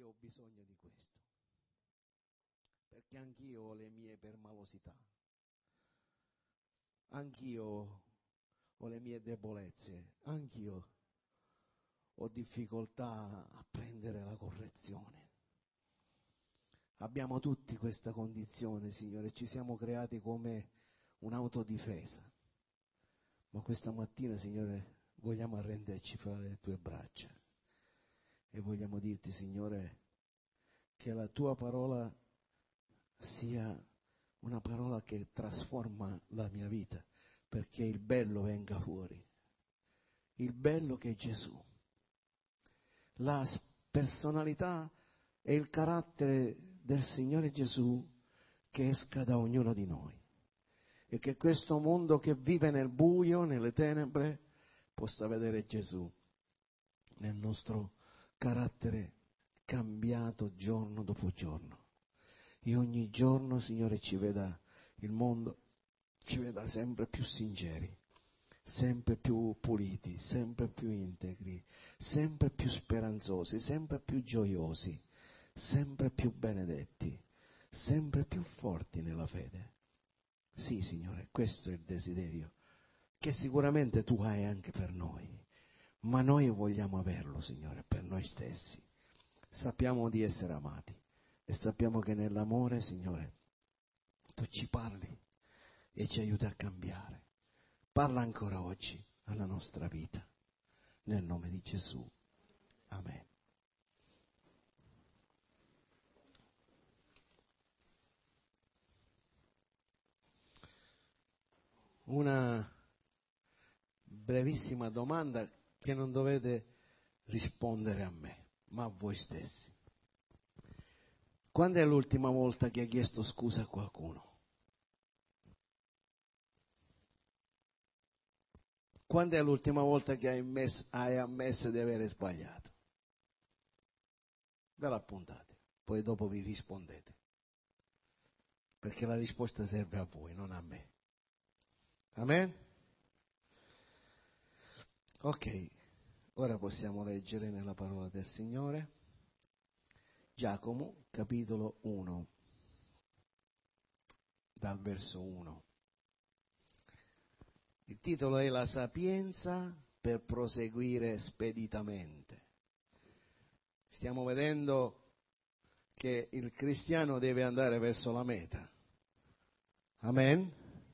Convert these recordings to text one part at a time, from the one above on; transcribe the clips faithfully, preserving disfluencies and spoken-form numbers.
ho bisogno di questo, perché anch'io ho le mie permalosità, anch'io ho le mie debolezze, anch'io ho difficoltà a prendere la correzione. Abbiamo tutti questa condizione, Signore, ci siamo creati come un'autodifesa. Ma questa mattina, Signore, vogliamo arrenderci fra le tue braccia e vogliamo dirti, Signore, che la tua parola sia una parola che trasforma la mia vita, perché il bello venga fuori, il bello che è Gesù, la personalità e il carattere del Signore Gesù che esca da ognuno di noi e che questo mondo che vive nel buio, nelle tenebre, possa vedere Gesù nel nostro carattere cambiato giorno dopo giorno. E ogni giorno, Signore, ci veda il mondo, ci veda sempre più sinceri, sempre più puliti, sempre più integri, sempre più speranzosi, sempre più gioiosi, sempre più benedetti, sempre più forti nella fede. Sì, Signore, questo è il desiderio che sicuramente Tu hai anche per noi, ma noi vogliamo averlo, Signore, per noi stessi. Sappiamo di essere amati e sappiamo che nell'amore, Signore, Tu ci parli e ci aiuti a cambiare. Parla ancora oggi alla nostra vita, nel nome di Gesù. Amen. Una brevissima domanda che non dovete rispondere a me, ma a voi stessi. Quando è l'ultima volta che hai chiesto scusa a qualcuno? Quando è l'ultima volta che hai ammesso, hai ammesso di avere sbagliato? Ve la appuntate, poi dopo vi rispondete, perché la risposta serve a voi, non a me. Amen? Ok, ora possiamo leggere nella parola del Signore Giacomo, capitolo uno, dal verso uno. Il titolo è La sapienza per proseguire speditamente. Stiamo vedendo che il cristiano deve andare verso la meta. Amen?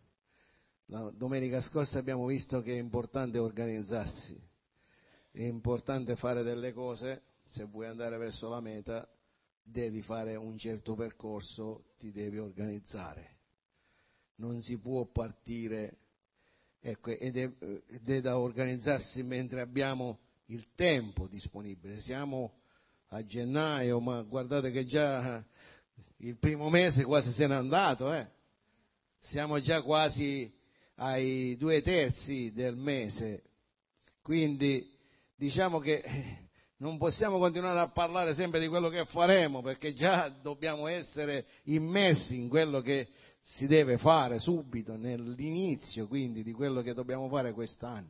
La domenica scorsa abbiamo visto che è importante organizzarsi, è importante fare delle cose. Se vuoi andare verso la meta devi fare un certo percorso, ti devi organizzare. Non si può partire, ecco, ed è, ed è da organizzarsi mentre abbiamo il tempo disponibile. Siamo a gennaio, ma guardate che già il primo mese quasi se n'è andato, eh? Siamo già quasi ai due terzi del mese, quindi diciamo che non possiamo continuare a parlare sempre di quello che faremo, perché già dobbiamo essere immersi in quello che si deve fare subito, nell'inizio quindi di quello che dobbiamo fare quest'anno.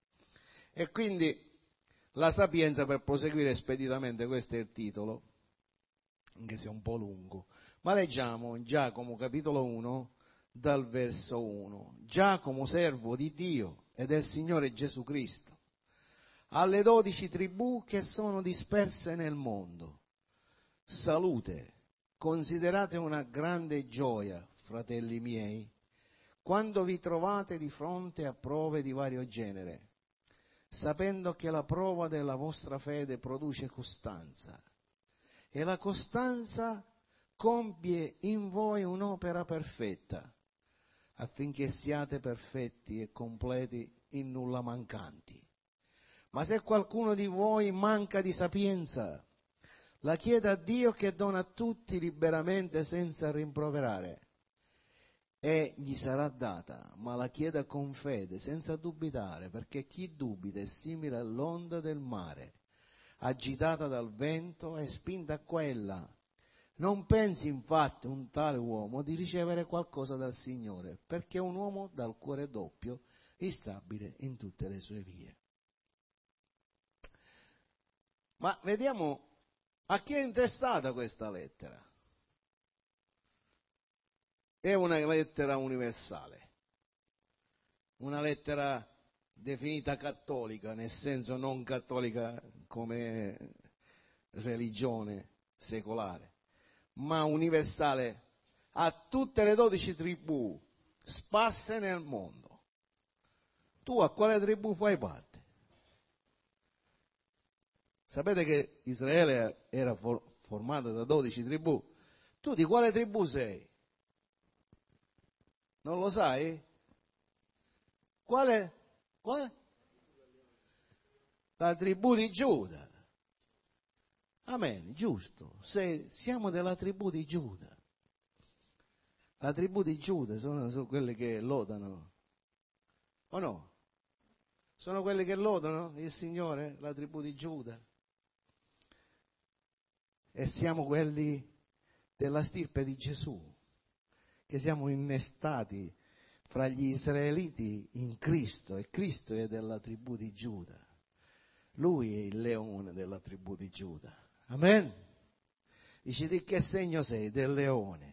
E quindi la sapienza per proseguire speditamente, questo è il titolo, anche se è un po' lungo. Ma leggiamo in Giacomo capitolo uno dal verso uno. Giacomo, servo di Dio e del Signore Gesù Cristo, alle dodici tribù che sono disperse nel mondo, salute. Considerate una grande gioia, fratelli miei, quando vi trovate di fronte a prove di vario genere, sapendo che la prova della vostra fede produce costanza, e la costanza compie in voi un'opera perfetta, affinché siate perfetti e completi in nulla mancanti. Ma se qualcuno di voi manca di sapienza, la chieda a Dio che dona a tutti liberamente senza rimproverare, e gli sarà data, ma la chieda con fede, senza dubitare, perché chi dubita è simile all'onda del mare, agitata dal vento e spinta qua e là. Non pensi infatti un tale uomo di ricevere qualcosa dal Signore, perché è un uomo dal cuore doppio, instabile in tutte le sue vie. Ma vediamo A chi è intestata questa lettera? È una lettera universale, una lettera definita cattolica, nel senso non cattolica come religione secolare, ma universale a tutte le dodici tribù sparse nel mondo. Tu a quale tribù fai parte? Sapete che Israele era for- formata da dodici tribù? Tu di quale tribù sei? Non lo sai? Quale? Quale? La tribù di Giuda. Amen, giusto. Se siamo della tribù di Giuda. La tribù di Giuda sono, sono quelle che lodano. O no? Sono quelli che lodano il Signore, la tribù di Giuda. E siamo quelli della stirpe di Gesù, che siamo innestati fra gli israeliti in Cristo, e Cristo è della tribù di Giuda. Lui è il leone della tribù di Giuda. Amen? Dici, di che segno sei? Del leone.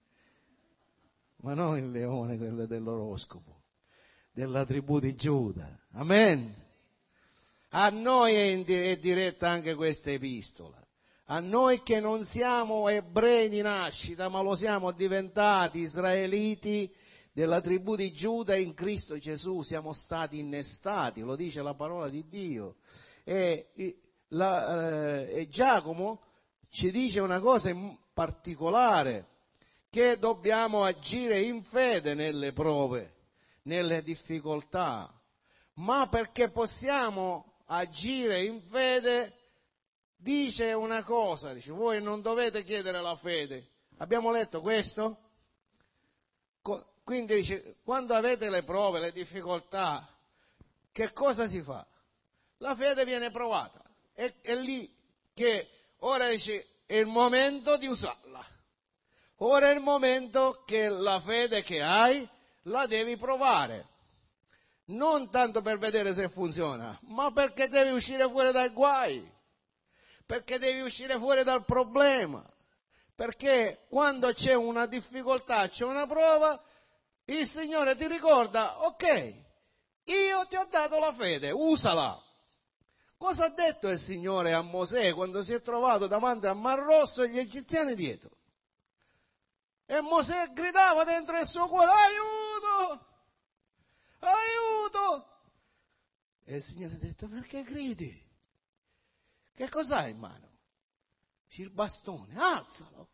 Ma non il leone, quello dell'oroscopo, della tribù di Giuda. Amen? A noi è, in, è diretta anche questa epistola. A noi che non siamo ebrei di nascita, ma lo siamo diventati israeliti della tribù di Giuda in Cristo Gesù, siamo stati innestati, lo dice la parola di Dio. E, la, eh, e Giacomo ci dice una cosa in particolare, che dobbiamo agire in fede nelle prove, nelle difficoltà, ma perché possiamo agire in fede, dice una cosa, dice, voi non dovete chiedere la fede. Abbiamo letto questo? Quindi dice, quando avete le prove, le difficoltà, che cosa si fa? La fede viene provata. È, è lì che ora dice, è il momento di usarla. Ora è il momento che la fede che hai la devi provare. Non tanto per vedere se funziona, ma perché devi uscire fuori dai guai. Perché devi uscire fuori dal problema. Perché quando c'è una difficoltà, c'è una prova, il Signore ti ricorda, ok, io ti ho dato la fede, usala. Cosa ha detto il Signore a Mosè quando si è trovato davanti al Mar Rosso e gli egiziani dietro? E Mosè gridava dentro il suo cuore, aiuto, aiuto. E il Signore ha detto, perché gridi? Che cos'hai in mano? Il bastone, alzalo,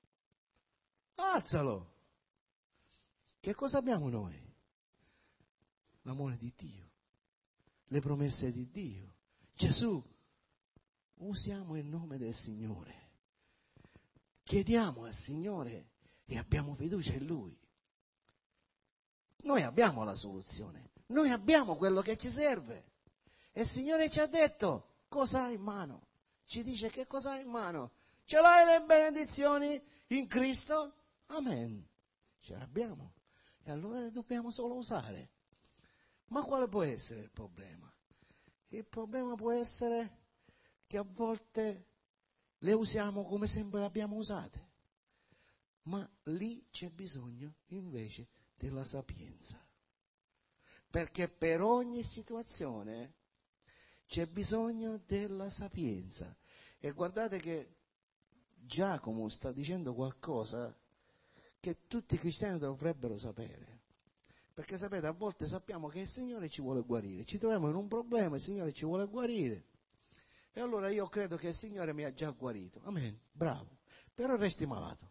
alzalo. Che cosa abbiamo noi? L'amore di Dio, le promesse di Dio. Gesù, usiamo il nome del Signore, chiediamo al Signore e abbiamo fiducia in Lui. Noi abbiamo la soluzione, noi abbiamo quello che ci serve. E il Signore ci ha detto cosa hai in mano. Ci dice che cosa hai in mano. Ce l'hai le benedizioni in Cristo? Amen. Ce l'abbiamo. E allora le dobbiamo solo usare. Ma quale può essere il problema? Il problema può essere che a volte le usiamo come sempre le abbiamo usate. Ma lì c'è bisogno invece della sapienza. Perché per ogni situazione c'è bisogno della sapienza. E guardate che Giacomo sta dicendo qualcosa che tutti i cristiani dovrebbero sapere. Perché sapete, a volte sappiamo che il Signore ci vuole guarire. Ci troviamo in un problema, il Signore ci vuole guarire. E allora io credo che il Signore mi ha già guarito. Amen, bravo. Però resti malato.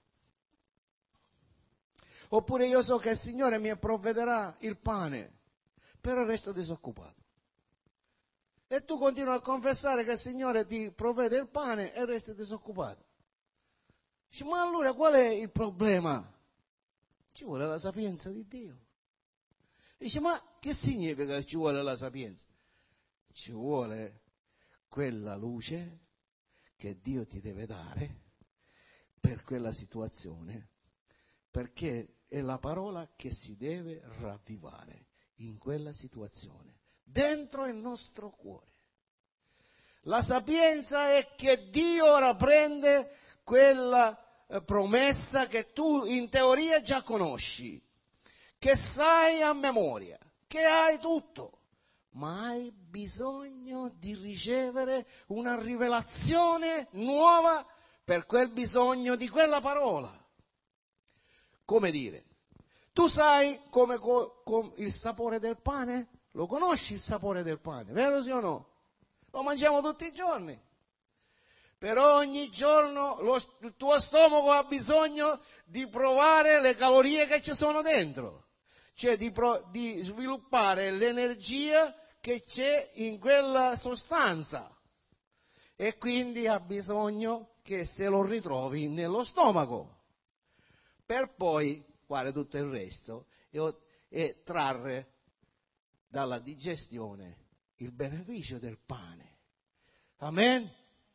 Oppure io so che il Signore mi provvederà il pane, però resto disoccupato. E tu continui a confessare che il Signore ti provvede il pane e resti disoccupato. Dici, ma allora qual è il problema? Ci vuole la sapienza di Dio. Dice, ma che significa che ci vuole la sapienza? Ci vuole quella luce che Dio ti deve dare per quella situazione, perché è la parola che si deve ravvivare in quella situazione, dentro il nostro cuore. La sapienza è che Dio ora prende quella eh, promessa che tu in teoria già conosci, che sai a memoria, che hai tutto, ma hai bisogno di ricevere una rivelazione nuova per quel bisogno di quella parola. Come dire, tu sai come co- com il sapore del pane? Lo conosci il sapore del pane, vero sì o no? Lo mangiamo tutti i giorni. Per ogni giorno lo, il tuo stomaco ha bisogno di provare le calorie che ci sono dentro, cioè di, pro, di sviluppare l'energia che c'è in quella sostanza. E quindi ha bisogno che se lo ritrovi nello stomaco, per poi fare tutto il resto e, e trarre dalla digestione il beneficio del pane. Amen?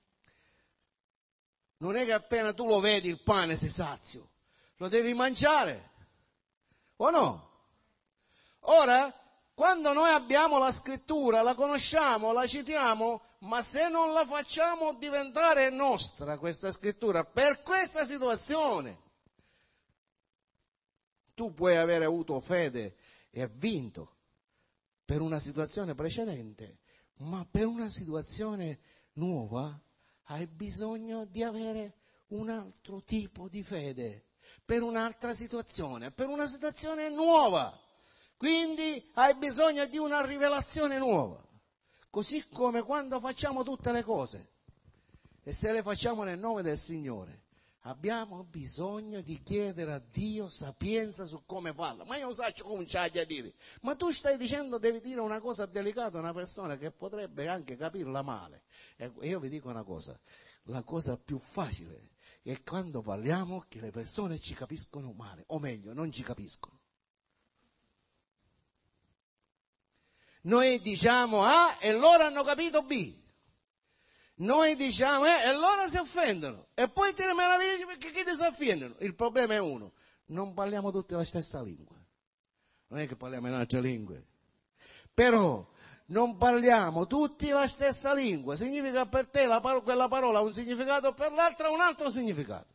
Non è che appena tu lo vedi il pane sei sazio, lo devi mangiare, o no? Ora, quando noi abbiamo la scrittura, la conosciamo, la citiamo, ma se non la facciamo diventare nostra questa scrittura, per questa situazione, tu puoi aver avuto fede e vinto per una situazione precedente, ma per una situazione nuova hai bisogno di avere un altro tipo di fede, per un'altra situazione, per una situazione nuova. Quindi hai bisogno di una rivelazione nuova, così come quando facciamo tutte le cose, e se le facciamo nel nome del Signore, abbiamo bisogno di chiedere a Dio sapienza su come farla. Ma io non so cominciare a dire, ma tu stai dicendo devi dire una cosa delicata a una persona che potrebbe anche capirla male. E io vi dico una cosa, la cosa più facile è quando parliamo che le persone ci capiscono male, o meglio, non ci capiscono. Noi diciamo A e loro hanno capito B. Noi diciamo eh, e loro si offendono. E poi ti meravigli perché chi ti si offendono? Il problema è uno, non parliamo tutti la stessa lingua. Non è che parliamo in altre lingue. Però non parliamo tutti la stessa lingua. Significa per te la paro- quella parola ha un significato, per l'altra un altro significato.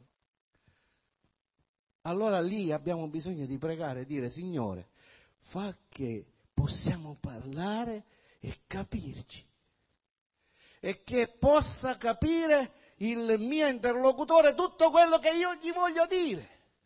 Allora lì abbiamo bisogno di pregare e dire: Signore, fa che possiamo parlare e capirci, e che possa capire il mio interlocutore tutto quello che io gli voglio dire,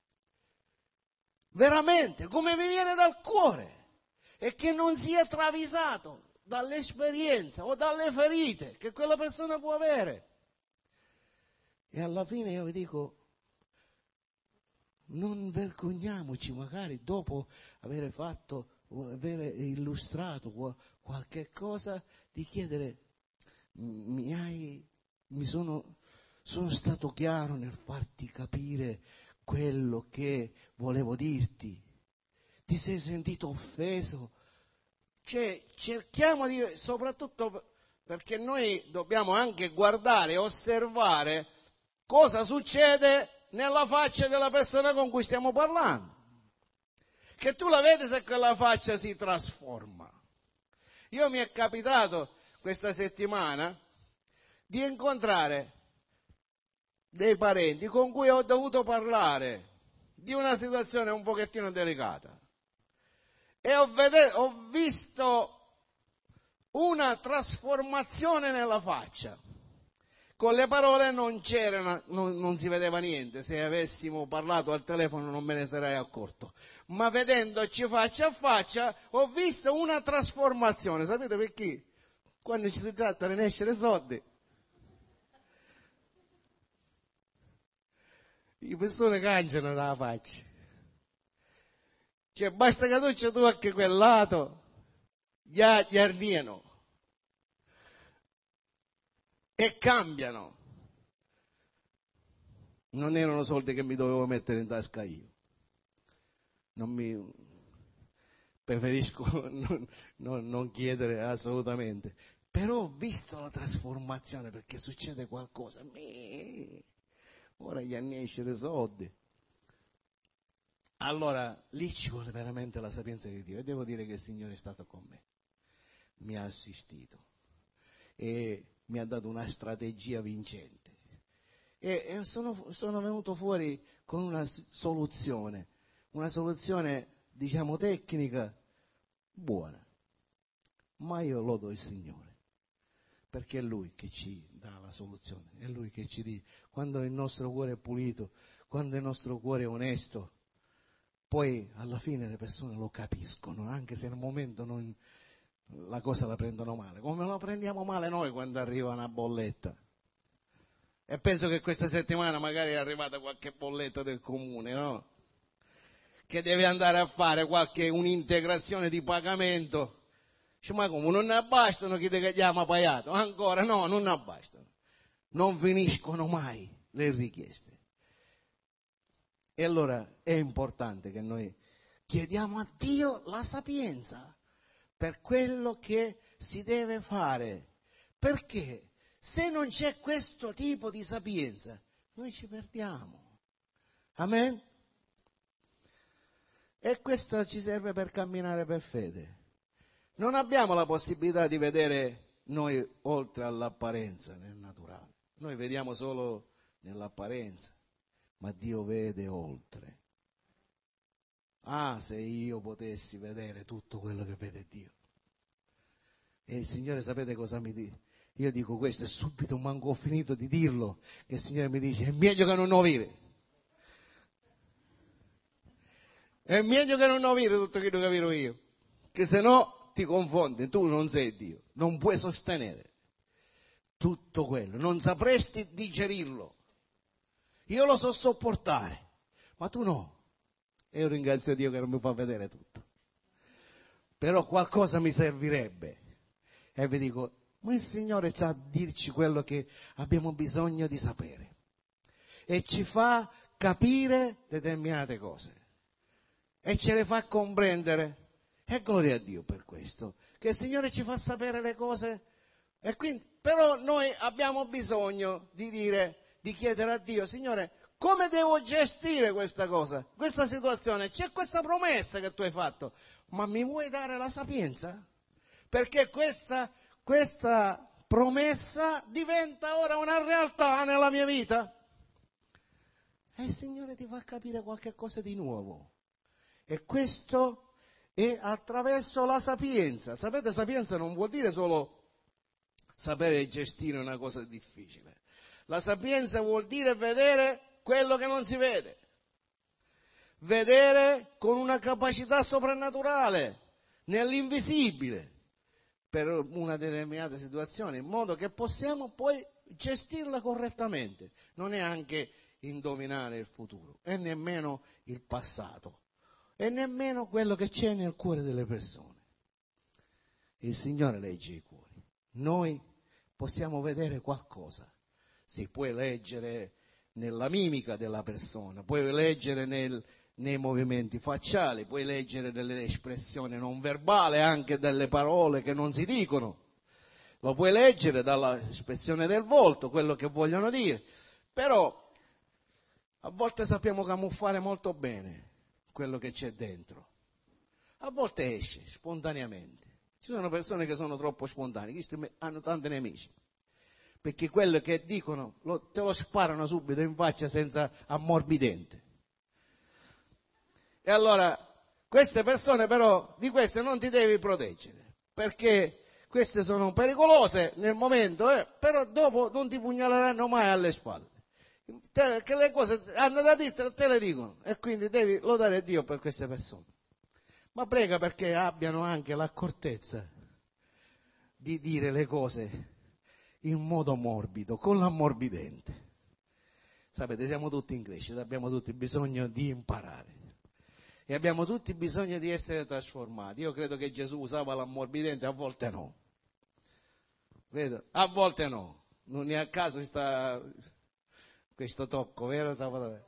veramente, come mi viene dal cuore, e che non sia travisato dall'esperienza o dalle ferite che quella persona può avere. E alla fine io vi dico, non vergogniamoci magari dopo aver fatto, aver illustrato qualche cosa, di chiedere: mi hai, mi sono, sono stato chiaro nel farti capire quello che volevo dirti? Ti sei sentito offeso? Cioè, cerchiamo di, soprattutto perché noi dobbiamo anche guardare e osservare cosa succede nella faccia della persona con cui stiamo parlando, che tu la vedi se quella faccia si trasforma. Io mi è capitato questa settimana di incontrare dei parenti con cui ho dovuto parlare di una situazione un pochettino delicata e ho, vede- ho visto una trasformazione nella faccia. Con le parole non c'era, non, non si vedeva niente, se avessimo parlato al telefono non me ne sarei accorto, ma vedendoci faccia a faccia ho visto una trasformazione. Sapete perché? Quando ci si tratta di essere soldi, le persone cangiano la faccia. Cioè basta che tu ci tocchi quel lato, già gli arniano e cambiano. Non erano soldi che mi dovevo mettere in tasca io. Non mi preferisco non, non, non chiedere assolutamente. Però ho visto la trasformazione, perché succede qualcosa. Mi... Ora gli anni esce soldi. Allora lì ci vuole veramente la sapienza di Dio, e devo dire che il Signore è stato con me, mi ha assistito, e mi ha dato una strategia vincente. E, e sono, sono venuto fuori con una soluzione, una soluzione, diciamo, tecnica buona. Ma io lodo il Signore, perché è Lui che ci dà la soluzione, è Lui che ci dice, quando il nostro cuore è pulito, quando il nostro cuore è onesto, poi alla fine le persone lo capiscono, anche se nel momento non, la cosa la prendono male, come la prendiamo male noi quando arriva una bolletta. E penso che questa settimana magari è arrivata qualche bolletta del comune, no? Che deve andare a fare qualche un'integrazione di pagamento. Dice, ma come, non ne bastano chi ti chiama pagato? Ancora no, non ne bastano. Non finiscono mai le richieste. E allora è importante che noi chiediamo a Dio la sapienza per quello che si deve fare. Perché se non c'è questo tipo di sapienza, noi ci perdiamo. Amen? E questo ci serve per camminare per fede. Non abbiamo la possibilità di vedere noi oltre all'apparenza nel naturale. Noi vediamo solo nell'apparenza, ma Dio vede oltre. Ah, se io potessi vedere tutto quello che vede Dio. E il Signore, sapete cosa mi dice? Io dico questo e subito manco ho finito di dirlo, che il Signore mi dice, è meglio che non ovire. È meglio che non ovire tutto quello che viro io, che se no ti confondi, tu non sei Dio, non puoi sostenere tutto quello, non sapresti digerirlo. Io lo so sopportare, ma tu no. E io ringrazio Dio che non mi fa vedere tutto. Però qualcosa mi servirebbe. E vi dico, ma il Signore sa dirci quello che abbiamo bisogno di sapere. E ci fa capire determinate cose. E ce le fa comprendere. E gloria a Dio per questo. Che il Signore ci fa sapere le cose. E quindi, però noi abbiamo bisogno di dire, di chiedere a Dio, Signore, come devo gestire questa cosa, questa situazione? C'è questa promessa che tu hai fatto, ma mi vuoi dare la sapienza? Perché questa, questa promessa diventa ora una realtà nella mia vita. E il Signore ti fa capire qualche cosa di nuovo. E questo è attraverso la sapienza. Sapete, sapienza non vuol dire solo sapere gestire una cosa difficile. La sapienza vuol dire vedere quello che non si vede. Vedere con una capacità soprannaturale, nell'invisibile, per una determinata situazione, in modo che possiamo poi gestirla correttamente. Non è anche indovinare il futuro, e nemmeno il passato, e nemmeno quello che c'è nel cuore delle persone. Il Signore legge i cuori. Noi possiamo vedere qualcosa. Si può leggere nella mimica della persona, puoi leggere nel, nei movimenti facciali, puoi leggere delle espressioni non verbali, anche delle parole che non si dicono. Lo puoi leggere dall'espressione del volto, quello che vogliono dire. Però a volte sappiamo camuffare molto bene quello che c'è dentro. A volte esce spontaneamente. Ci sono persone che sono troppo spontanee, questi hanno tanti nemici, perché quello che dicono lo, te lo sparano subito in faccia senza ammorbidente. E allora queste persone però, di queste non ti devi proteggere, perché queste sono pericolose nel momento, eh, però dopo non ti pugnaleranno mai alle spalle. Te, che le cose hanno da dirti, te le dicono, e quindi devi lodare Dio per queste persone. Ma prega perché abbiano anche l'accortezza di dire le cose in modo morbido, con l'ammorbidente. Sapete, siamo tutti in crescita, abbiamo tutti bisogno di imparare e abbiamo tutti bisogno di essere trasformati. Io credo che Gesù usava l'ammorbidente, a volte no. Vedo? A volte no. Non è a caso sta, questo tocco, vero Salvatore?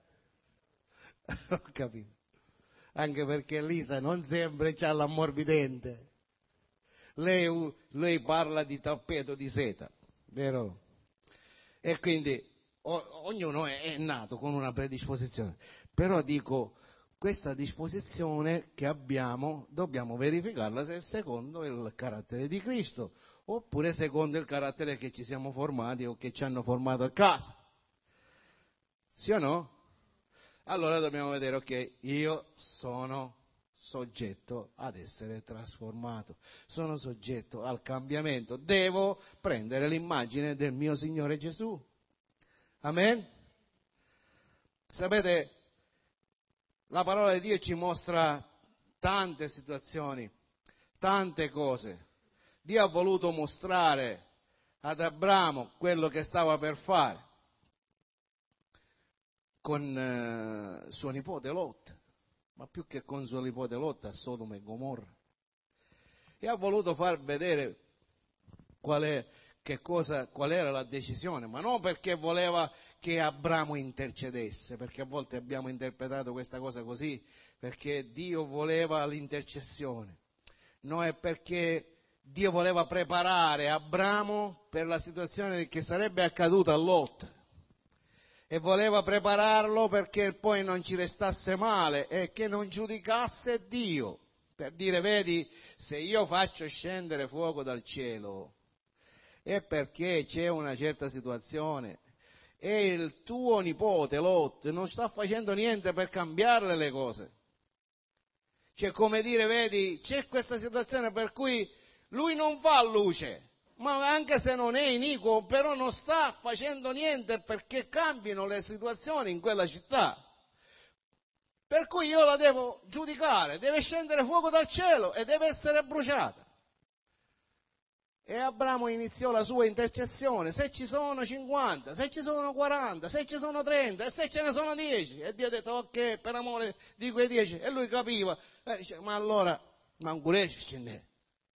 Ho capito. Anche perché Lisa non sempre c'ha l'ammorbidente. Lei, lei parla di tappeto di seta, vero? E quindi o, ognuno è, è nato con una predisposizione. Però dico, questa disposizione che abbiamo dobbiamo verificarla se è secondo il carattere di Cristo oppure secondo il carattere che ci siamo formati o che ci hanno formato a casa. Sì o no? Allora dobbiamo vedere, ok, io sono soggetto ad essere trasformato, sono soggetto al cambiamento, devo prendere l'immagine del mio Signore Gesù. Amen? Sapete, la parola di Dio ci mostra tante situazioni, tante cose. Dio ha voluto mostrare ad Abramo quello che stava per fare con eh, suo nipote Lot, ma più che con suo nipote Lot, a Sodoma e Gomorra. E ha voluto far vedere qual è, che cosa, qual era la decisione, ma non perché voleva che Abramo intercedesse, perché a volte abbiamo interpretato questa cosa così, perché Dio voleva l'intercessione. No, è perché Dio voleva preparare Abramo per la situazione che sarebbe accaduta a Lot. E voleva prepararlo perché poi non ci restasse male e che non giudicasse Dio. Per dire, vedi, se io faccio scendere fuoco dal cielo è perché c'è una certa situazione e il tuo nipote Lot non sta facendo niente per cambiare le cose. Cioè, come dire, vedi, c'è questa situazione per cui lui non fa luce, ma anche se non è iniquo, però non sta facendo niente perché cambino le situazioni in quella città. Per cui io la devo giudicare, deve scendere fuoco dal cielo e deve essere bruciata. E Abramo iniziò la sua intercessione, se ci sono cinquanta, se ci sono quaranta, se ci sono trenta e se ce ne sono dieci. E Dio ha detto, ok, per amore di quei dieci. E lui capiva, e dice, ma allora, ma ancora ce n'è.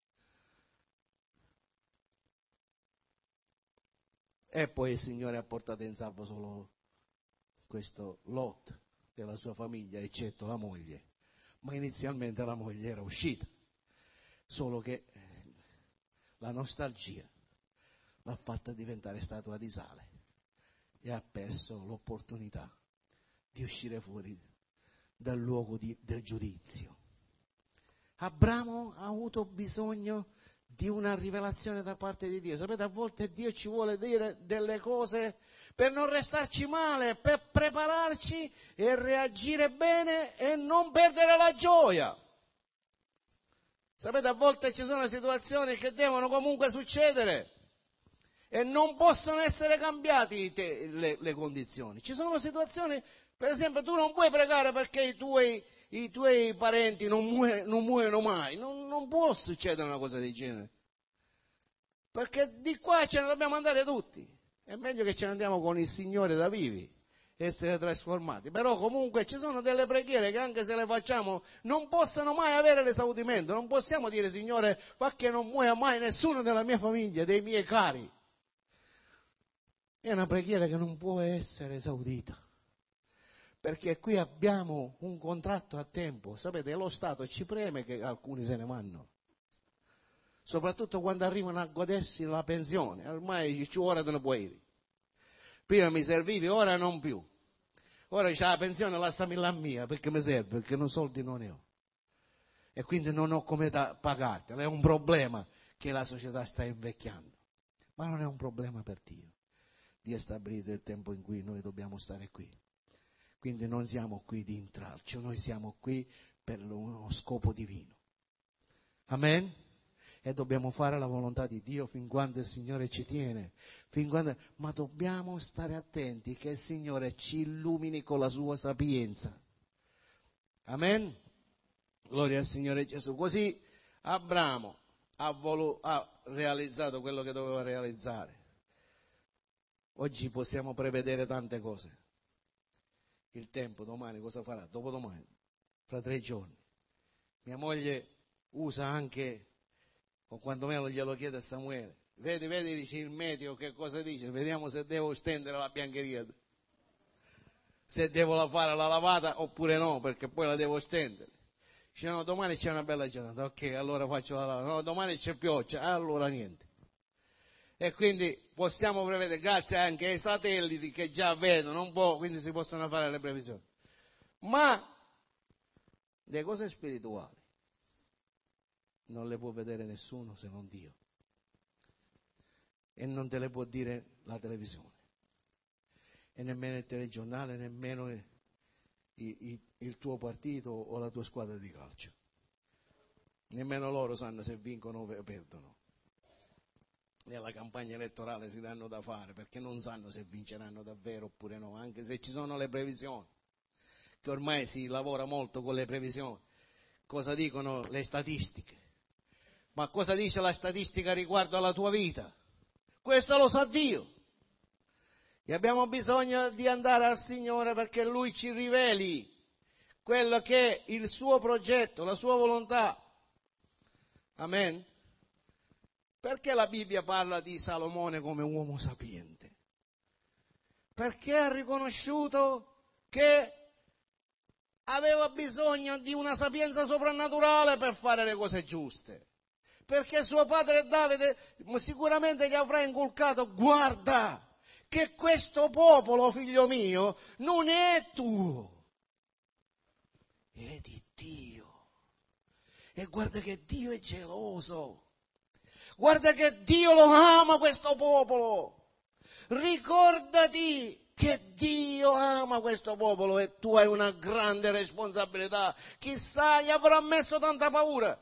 E poi il Signore ha portato in salvo solo questo Lot della sua famiglia, eccetto la moglie. Ma inizialmente la moglie era uscita, solo che la nostalgia l'ha fatta diventare statua di sale e ha perso l'opportunità di uscire fuori dal luogo di, del giudizio. Abramo ha avuto bisogno di una rivelazione da parte di Dio. Sapete, a volte Dio ci vuole dire delle cose per non restarci male, per prepararci e reagire bene e non perdere la gioia. Sapete, a volte ci sono situazioni che devono comunque succedere e non possono essere cambiate te, le, le condizioni. Ci sono situazioni, per esempio, tu non puoi pregare perché i tuoi, i tuoi parenti non, muoiono, non muoiono mai. Non, non può succedere una cosa del genere. Perché di qua ce ne dobbiamo andare tutti. È meglio che ce ne andiamo con il Signore da vivi, essere trasformati. Però comunque ci sono delle preghiere che anche se le facciamo non possono mai avere l'esaudimento. Non possiamo dire, Signore, fa che non muoia mai nessuno della mia famiglia, dei miei cari. È una preghiera che non può essere esaudita. Perché qui abbiamo un contratto a tempo. Sapete, lo Stato ci preme che alcuni se ne vanno. Soprattutto quando arrivano a godersi la pensione. Ormai dici, ora te ne puoi ir. Prima mi servivi, ora non più. Ora c'è la pensione, lasciami la mia, perché mi serve, perché non soldi non ne ho. E quindi non ho come da pagartela. È un problema che la società sta invecchiando. Ma non è un problema per Dio. Dio ha stabilito il tempo in cui noi dobbiamo stare qui. Quindi non siamo qui di intralcio, noi siamo qui per uno scopo divino. Amen? E dobbiamo fare la volontà di Dio fin quando il Signore ci tiene, fin quando... ma dobbiamo stare attenti che il Signore ci illumini con la sua sapienza. Amen? Gloria al Signore Gesù. Così Abramo ha, volu... ha realizzato quello che doveva realizzare. Oggi possiamo prevedere tante cose. Il tempo, domani cosa farà? Dopodomani, fra tre giorni. Mia moglie usa anche, o quantomeno glielo chiede a Samuele, vedi, vedi, dice il meteo che cosa dice, vediamo se devo stendere la biancheria, se devo la fare la lavata oppure no, perché poi la devo stendere. Dice no, domani c'è una bella giornata, ok, allora faccio la lavata, no, domani c'è pioggia, allora niente. E quindi possiamo prevedere, grazie anche ai satelliti che già vedono un po', quindi si possono fare le previsioni. Ma le cose spirituali non le può vedere nessuno se non Dio. E non te le può dire la televisione. E nemmeno il telegiornale, nemmeno il, il, il tuo partito o la tua squadra di calcio. Nemmeno loro sanno se vincono o perdono. Nella campagna elettorale si danno da fare perché non sanno se vinceranno davvero oppure no, anche se ci sono le previsioni, che ormai si lavora molto con le previsioni. Cosa dicono le statistiche? Ma cosa dice la statistica riguardo alla tua vita? Questo lo sa Dio. E abbiamo bisogno di andare al Signore perché Lui ci riveli quello che è il suo progetto, la sua volontà. Amen. Perché la Bibbia parla di Salomone come uomo sapiente? Perché ha riconosciuto che aveva bisogno di una sapienza soprannaturale per fare le cose giuste. Perché suo padre Davide sicuramente gli avrà inculcato: guarda che questo popolo, figlio mio, non è tuo, è di Dio. E guarda che Dio è geloso. Guarda che Dio lo ama questo popolo. Ricordati che Dio ama questo popolo e tu hai una grande responsabilità. Chissà, gli avrà messo tanta paura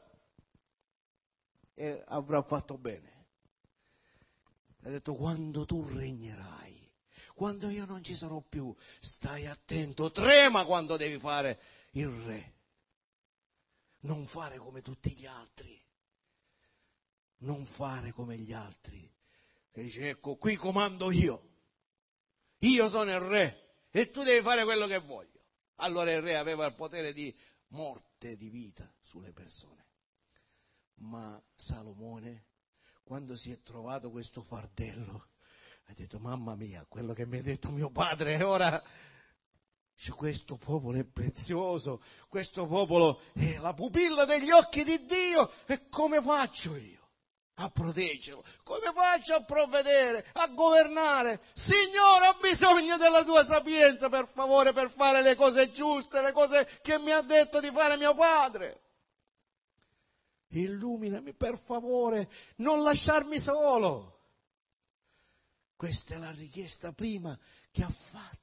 e avrà fatto bene. Ha detto: quando tu regnerai, quando io non ci sarò più, stai attento, trema quando devi fare il re. Non fare come tutti gli altri. Non fare come gli altri. Che dice: ecco, qui comando io. Io sono il re e tu devi fare quello che voglio. Allora il re aveva il potere di morte e di vita sulle persone. Ma Salomone, quando si è trovato questo fardello, ha detto: mamma mia, quello che mi ha detto mio padre, ora cioè, questo popolo è prezioso, questo popolo è la pupilla degli occhi di Dio, e come faccio io a proteggerlo? Come faccio a provvedere, a governare? Signore, ho bisogno della tua sapienza, per favore, per fare le cose giuste, le cose che mi ha detto di fare mio padre. Illuminami, per favore, non lasciarmi solo. Questa è la richiesta prima che ha fatto.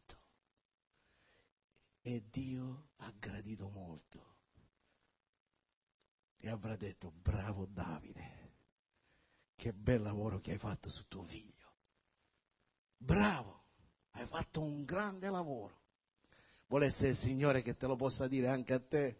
E Dio ha gradito molto. E avrà detto: bravo Davide, che bel lavoro che hai fatto su tuo figlio. Bravo, hai fatto un grande lavoro. Vuole essere il Signore che te lo possa dire anche a te.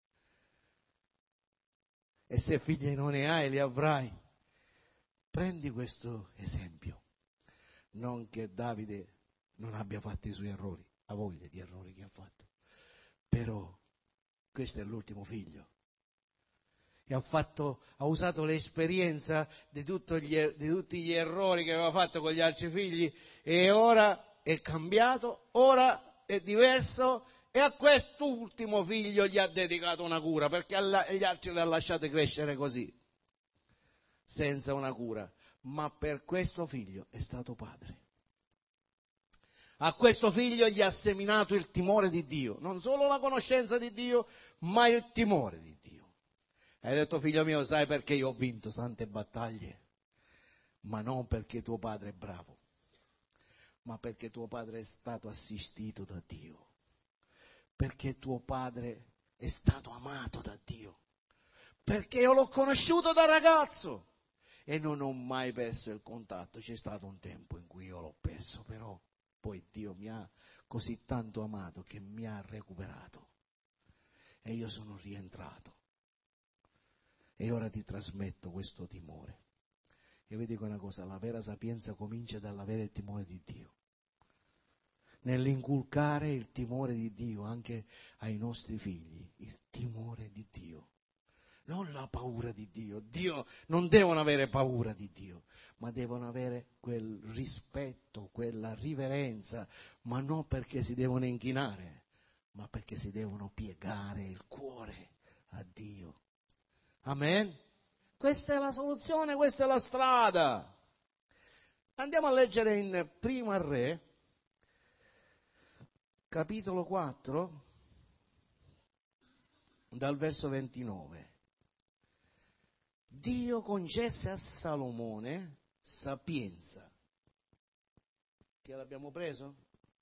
E se figli non ne hai, li avrai. Prendi questo esempio. Non che Davide non abbia fatto i suoi errori, ha voglia di errori che ha fatto. Però questo è l'ultimo figlio. E ha, fatto, ha usato l'esperienza di, tutto gli, di tutti gli errori che aveva fatto con gli altri figli, e ora è cambiato, ora è diverso, e a quest'ultimo figlio gli ha dedicato una cura, perché gli altri li ha lasciati crescere così, senza una cura. Ma per questo figlio è stato padre. A questo figlio gli ha seminato il timore di Dio, non solo la conoscenza di Dio, ma il timore di Dio. Hai detto: figlio mio, sai perché io ho vinto tante battaglie? Ma non perché tuo padre è bravo, ma perché tuo padre è stato assistito da Dio, perché tuo padre è stato amato da Dio, perché io l'ho conosciuto da ragazzo e non ho mai perso il contatto. C'è stato un tempo in cui io l'ho perso, però poi Dio mi ha così tanto amato che mi ha recuperato e io sono rientrato. E ora ti trasmetto questo timore. Io vi dico una cosa: la vera sapienza comincia dall'avere il timore di Dio. Nell'inculcare il timore di Dio anche ai nostri figli, il timore di Dio. Non la paura di Dio. Dio non devono avere paura di Dio, ma devono avere quel rispetto, quella riverenza, ma non perché si devono inchinare, ma perché si devono piegare il cuore a Dio. Amen? Questa è la soluzione, questa è la strada. Andiamo a leggere in Prima Re, capitolo quattro. dal verso ventinove. Dio concesse a Salomone sapienza. Che l'abbiamo preso?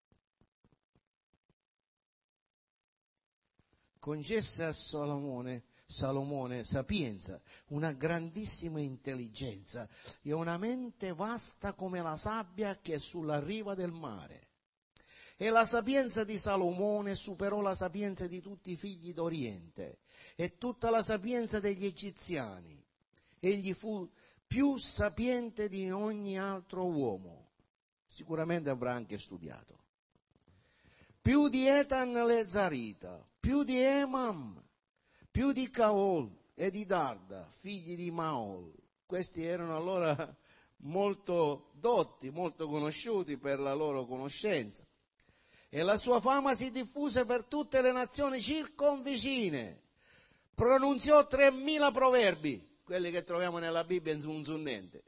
Concesse a Salomone, Salomone sapienza, una grandissima intelligenza e una mente vasta come la sabbia che è sulla riva del mare. E la sapienza di Salomone superò la sapienza di tutti i figli d'Oriente e tutta la sapienza degli egiziani. Egli fu più sapiente di ogni altro uomo. Sicuramente avrà anche studiato. Più di Etan l'Ezarita, più di Emam, più di Caol e di Darda, figli di Maol. Questi erano allora molto dotti, molto conosciuti per la loro conoscenza. E la sua fama si diffuse per tutte le nazioni circonvicine. Pronunziò tremila proverbi, quelli che troviamo nella Bibbia non sono niente.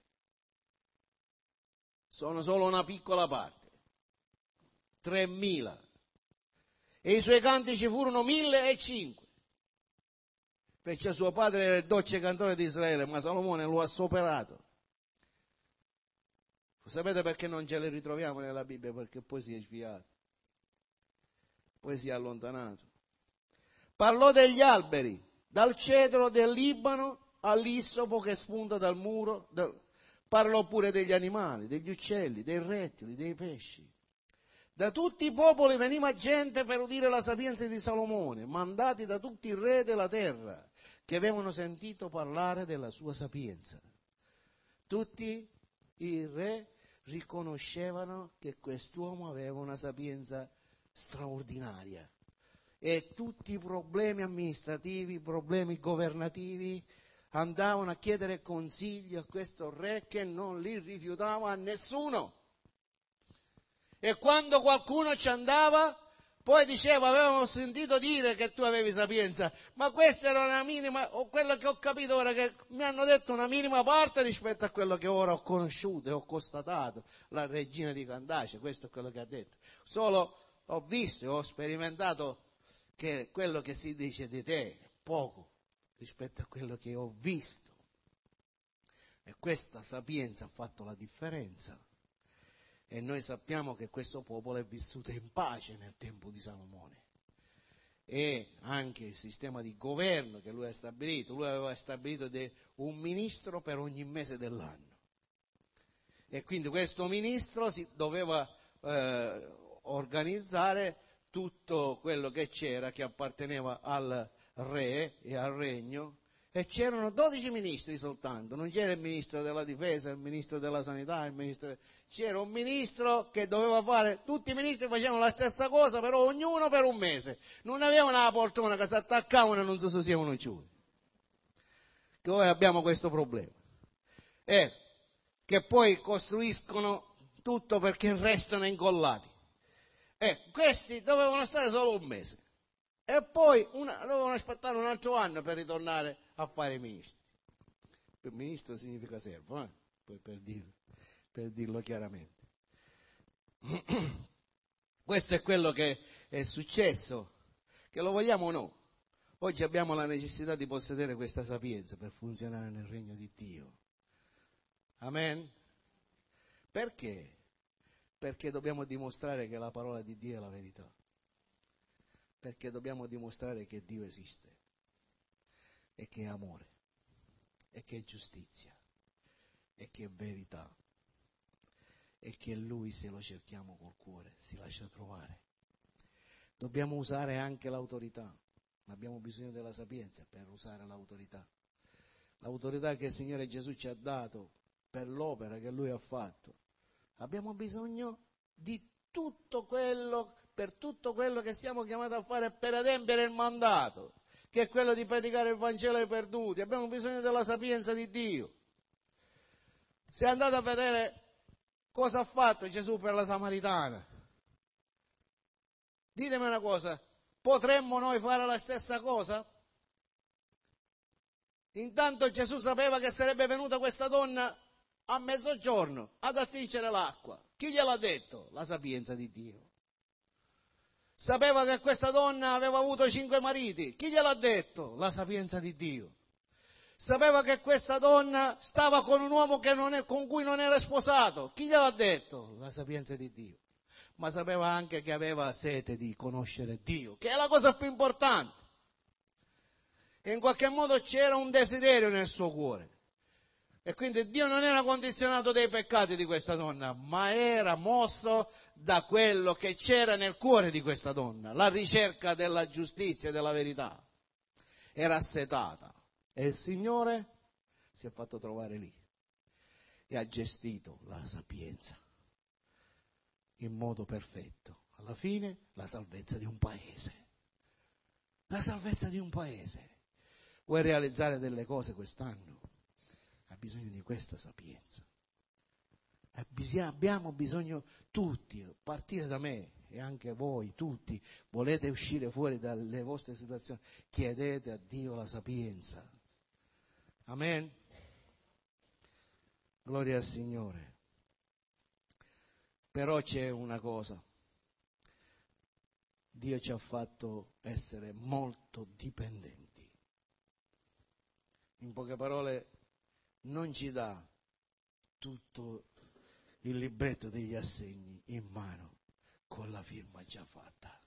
Sono solo una piccola parte. Tremila. E i suoi cantici furono mille e cinque. Perché suo padre era il dolce cantore di Israele, ma Salomone lo ha superato. Sapete perché non ce le ritroviamo nella Bibbia? Perché poi si è sviato. Poi si è allontanato. Parlò degli alberi, dal cedro del Libano all'issopo che spunta dal muro. Dal... Parlò pure degli animali, degli uccelli, dei rettili, dei pesci. Da tutti i popoli veniva gente per udire la sapienza di Salomone, mandati da tutti i re della terra, che avevano sentito parlare della sua sapienza. Tutti i re riconoscevano che quest'uomo aveva una sapienza straordinaria e tutti i problemi amministrativi, i problemi governativi andavano a chiedere consigli a questo re che non li rifiutava a nessuno. E quando qualcuno ci andava, poi diceva: avevamo sentito dire che tu avevi sapienza, ma questa era una minima, o quello che ho capito ora, che mi hanno detto una minima parte rispetto a quello che ora ho conosciuto e ho constatato, la regina di Candace, questo è quello che ha detto. Solo ho visto e ho sperimentato che quello che si dice di te è poco rispetto a quello che ho visto. E questa sapienza ha fatto la differenza. E noi sappiamo che questo popolo è vissuto in pace nel tempo di Salomone. E anche il sistema di governo che lui ha stabilito, lui aveva stabilito un ministro per ogni mese dell'anno. E quindi questo ministro si doveva eh, organizzare tutto quello che c'era, che apparteneva al re e al regno. E c'erano dodici ministri soltanto, non c'era il ministro della difesa, il ministro della sanità, il ministro... c'era un ministro che doveva fare, tutti i ministri facevano la stessa cosa, però ognuno per un mese. Non avevano la poltrona che si attaccavano e non si susivano giù. Che noi abbiamo questo problema. E che poi costruiscono tutto perché restano incollati. E questi dovevano stare solo un mese. E poi una, dovevano aspettare un altro anno per ritornare a fare i ministri. Il ministro significa servo, eh? Poi per dirlo, per dirlo chiaramente. Questo è quello che è successo, che lo vogliamo o no. Oggi abbiamo la necessità di possedere questa sapienza per funzionare nel regno di Dio. Amen? Perché? Perché dobbiamo dimostrare che la parola di Dio è la verità. Perché dobbiamo dimostrare che Dio esiste e che è amore e che è giustizia e che è verità e che Lui, se lo cerchiamo col cuore, si lascia trovare. Dobbiamo usare anche l'autorità, ma abbiamo bisogno della sapienza per usare l'autorità. L'autorità che il Signore Gesù ci ha dato per l'opera che Lui ha fatto. Abbiamo bisogno di tutto quello per tutto quello che siamo chiamati a fare per adempiere il mandato, che è quello di predicare il Vangelo ai perduti. Abbiamo bisogno della sapienza di Dio. Se andate a vedere cosa ha fatto Gesù per la Samaritana, ditemi una cosa, potremmo noi fare la stessa cosa? Intanto Gesù sapeva che sarebbe venuta questa donna a mezzogiorno ad attingere l'acqua. Chi gliel'ha detto? La sapienza di Dio. Sapeva che questa donna aveva avuto cinque mariti. Chi gliel'ha detto? La sapienza di Dio. Sapeva che questa donna stava con un uomo che non è, con cui non era sposato. Chi gliel'ha detto? La sapienza di Dio. Ma sapeva anche che aveva sete di conoscere Dio, che è la cosa più importante. E in qualche modo c'era un desiderio nel suo cuore. E quindi Dio non era condizionato dai peccati di questa donna, ma era mosso da quello che c'era nel cuore di questa donna, la ricerca della giustizia e della verità. Era assetata. E il Signore si è fatto trovare lì e ha gestito la sapienza in modo perfetto. Alla fine la salvezza di un paese. La salvezza di un paese. Vuoi realizzare delle cose quest'anno? Ha bisogno di questa sapienza. Abbiamo bisogno tutti, a partire da me e anche voi, tutti, volete uscire fuori dalle vostre situazioni, chiedete a Dio la sapienza. Amen? Gloria al Signore. Però c'è una cosa. Dio ci ha fatto essere molto dipendenti. In poche parole, non ci dà tutto il libretto degli assegni in mano con la firma già fatta.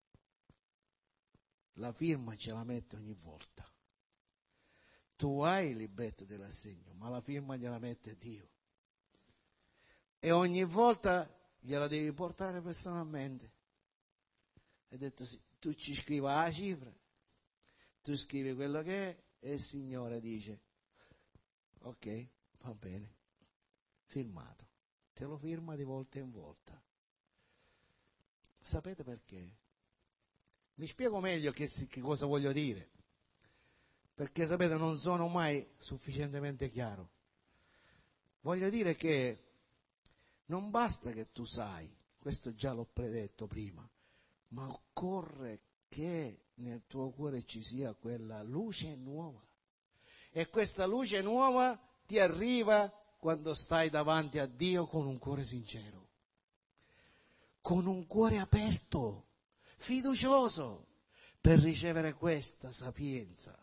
La firma ce la mette ogni volta. Tu hai il libretto dell'assegno, ma la firma gliela mette Dio. E ogni volta gliela devi portare personalmente. Hai detto sì, tu ci scrivi la cifra, tu scrivi quello che è e il Signore dice, ok, va bene, firmato. Te lo firma di volta in volta. Sapete perché? Mi spiego meglio che, che cosa voglio dire. Perché sapete, non sono mai sufficientemente chiaro. Voglio dire che non basta che tu sai, questo già l'ho predetto prima, ma occorre che nel tuo cuore ci sia quella luce nuova. E questa luce nuova ti arriva quando stai davanti a Dio con un cuore sincero, con un cuore aperto, fiducioso, per ricevere questa sapienza.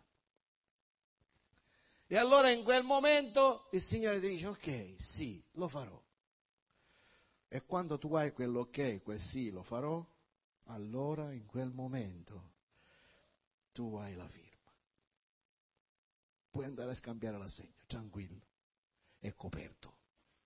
E allora in quel momento il Signore ti dice, ok, sì, lo farò. E quando tu hai quell'ok, quel sì, lo farò, allora in quel momento tu hai la firma. Puoi andare a scambiare l'assegno, tranquillo, è coperto.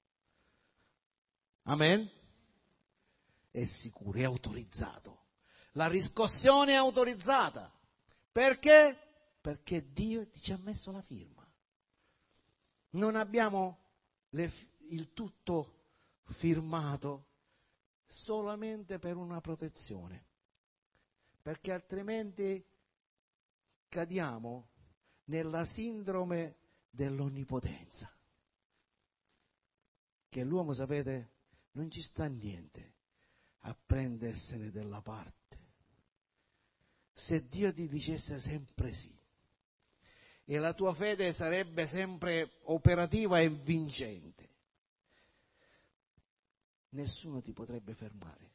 Amen? È sicuro, è autorizzato. La riscossione è autorizzata. Perché? Perché Dio ci ha messo la firma. Non abbiamo le, il tutto firmato solamente per una protezione, perché altrimenti cadiamo nella sindrome dell'onnipotenza, che l'uomo, sapete, non ci sta niente a prendersene della parte. Se Dio ti dicesse sempre sì, e la tua fede sarebbe sempre operativa e vincente, nessuno ti potrebbe fermare.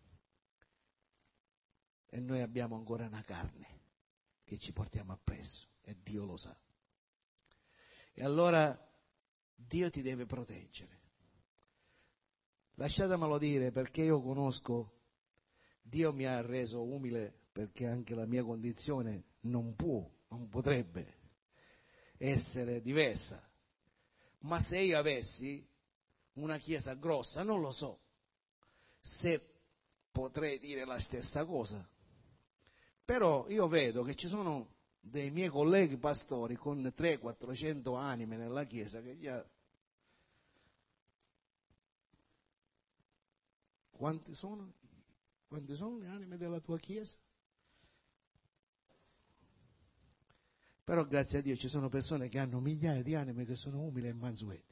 E noi abbiamo ancora una carne che ci portiamo appresso e Dio lo sa. E allora Dio ti deve proteggere. Lasciatemelo dire, perché io conosco, Dio mi ha reso umile, perché anche la mia condizione non può, non potrebbe essere diversa. Ma se io avessi una chiesa grossa, non lo so se potrei dire la stessa cosa. Però io vedo che ci sono dei miei colleghi pastori con trecento quattrocento anime nella chiesa che già... Quanti sono? Quante sono le anime della tua chiesa? Però grazie a Dio ci sono persone che hanno migliaia di anime che sono umili e mansueti.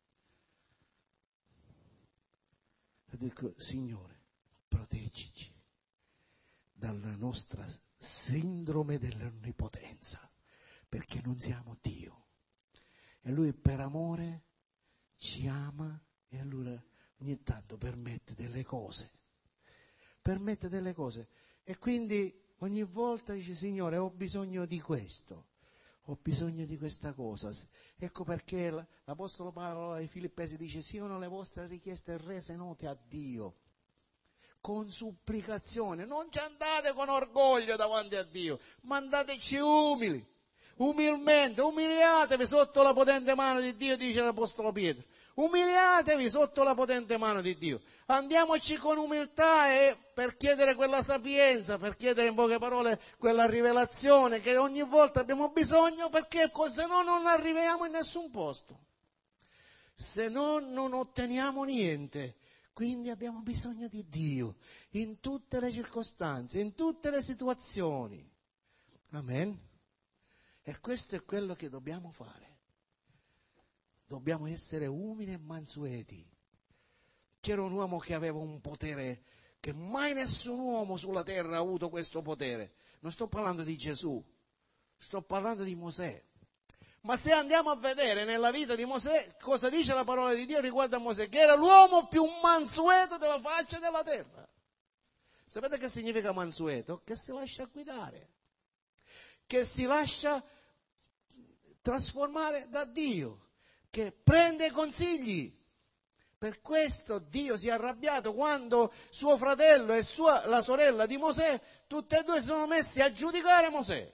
E dico, Signore, proteggici dalla nostra sindrome dell'onnipotenza, perché non siamo Dio. E Lui per amore ci ama e allora ogni tanto permette delle cose permette delle cose. E quindi ogni volta dice: Signore, ho bisogno di questo, ho bisogno di questa cosa. Ecco perché l'Apostolo Paolo ai Filippesi dice: siano le vostre richieste rese note a Dio con supplicazione. Non ci andate con orgoglio davanti a Dio, ma andateci umili, umilmente, umiliatevi sotto la potente mano di Dio, dice l'Apostolo Pietro. Umiliatevi sotto la potente mano di Dio. Andiamoci con umiltà e per chiedere quella sapienza, per chiedere in poche parole quella rivelazione che ogni volta abbiamo bisogno, perché se no non arriviamo in nessun posto. Se no non otteniamo niente. Quindi abbiamo bisogno di Dio in tutte le circostanze, in tutte le situazioni. Amen. E questo è quello che dobbiamo fare. Dobbiamo essere umili e mansueti. C'era un uomo che aveva un potere che mai nessun uomo sulla terra ha avuto questo potere. Non sto parlando di Gesù, sto parlando di Mosè. Ma se andiamo a vedere nella vita di Mosè, cosa dice la parola di Dio riguardo a Mosè? Che era l'uomo più mansueto della faccia della terra. Sapete che significa mansueto? Che si lascia guidare, che si lascia trasformare da Dio, che prende consigli. Per questo Dio si è arrabbiato quando suo fratello e sua, la sorella di Mosè, tutte e due si sono messi a giudicare Mosè.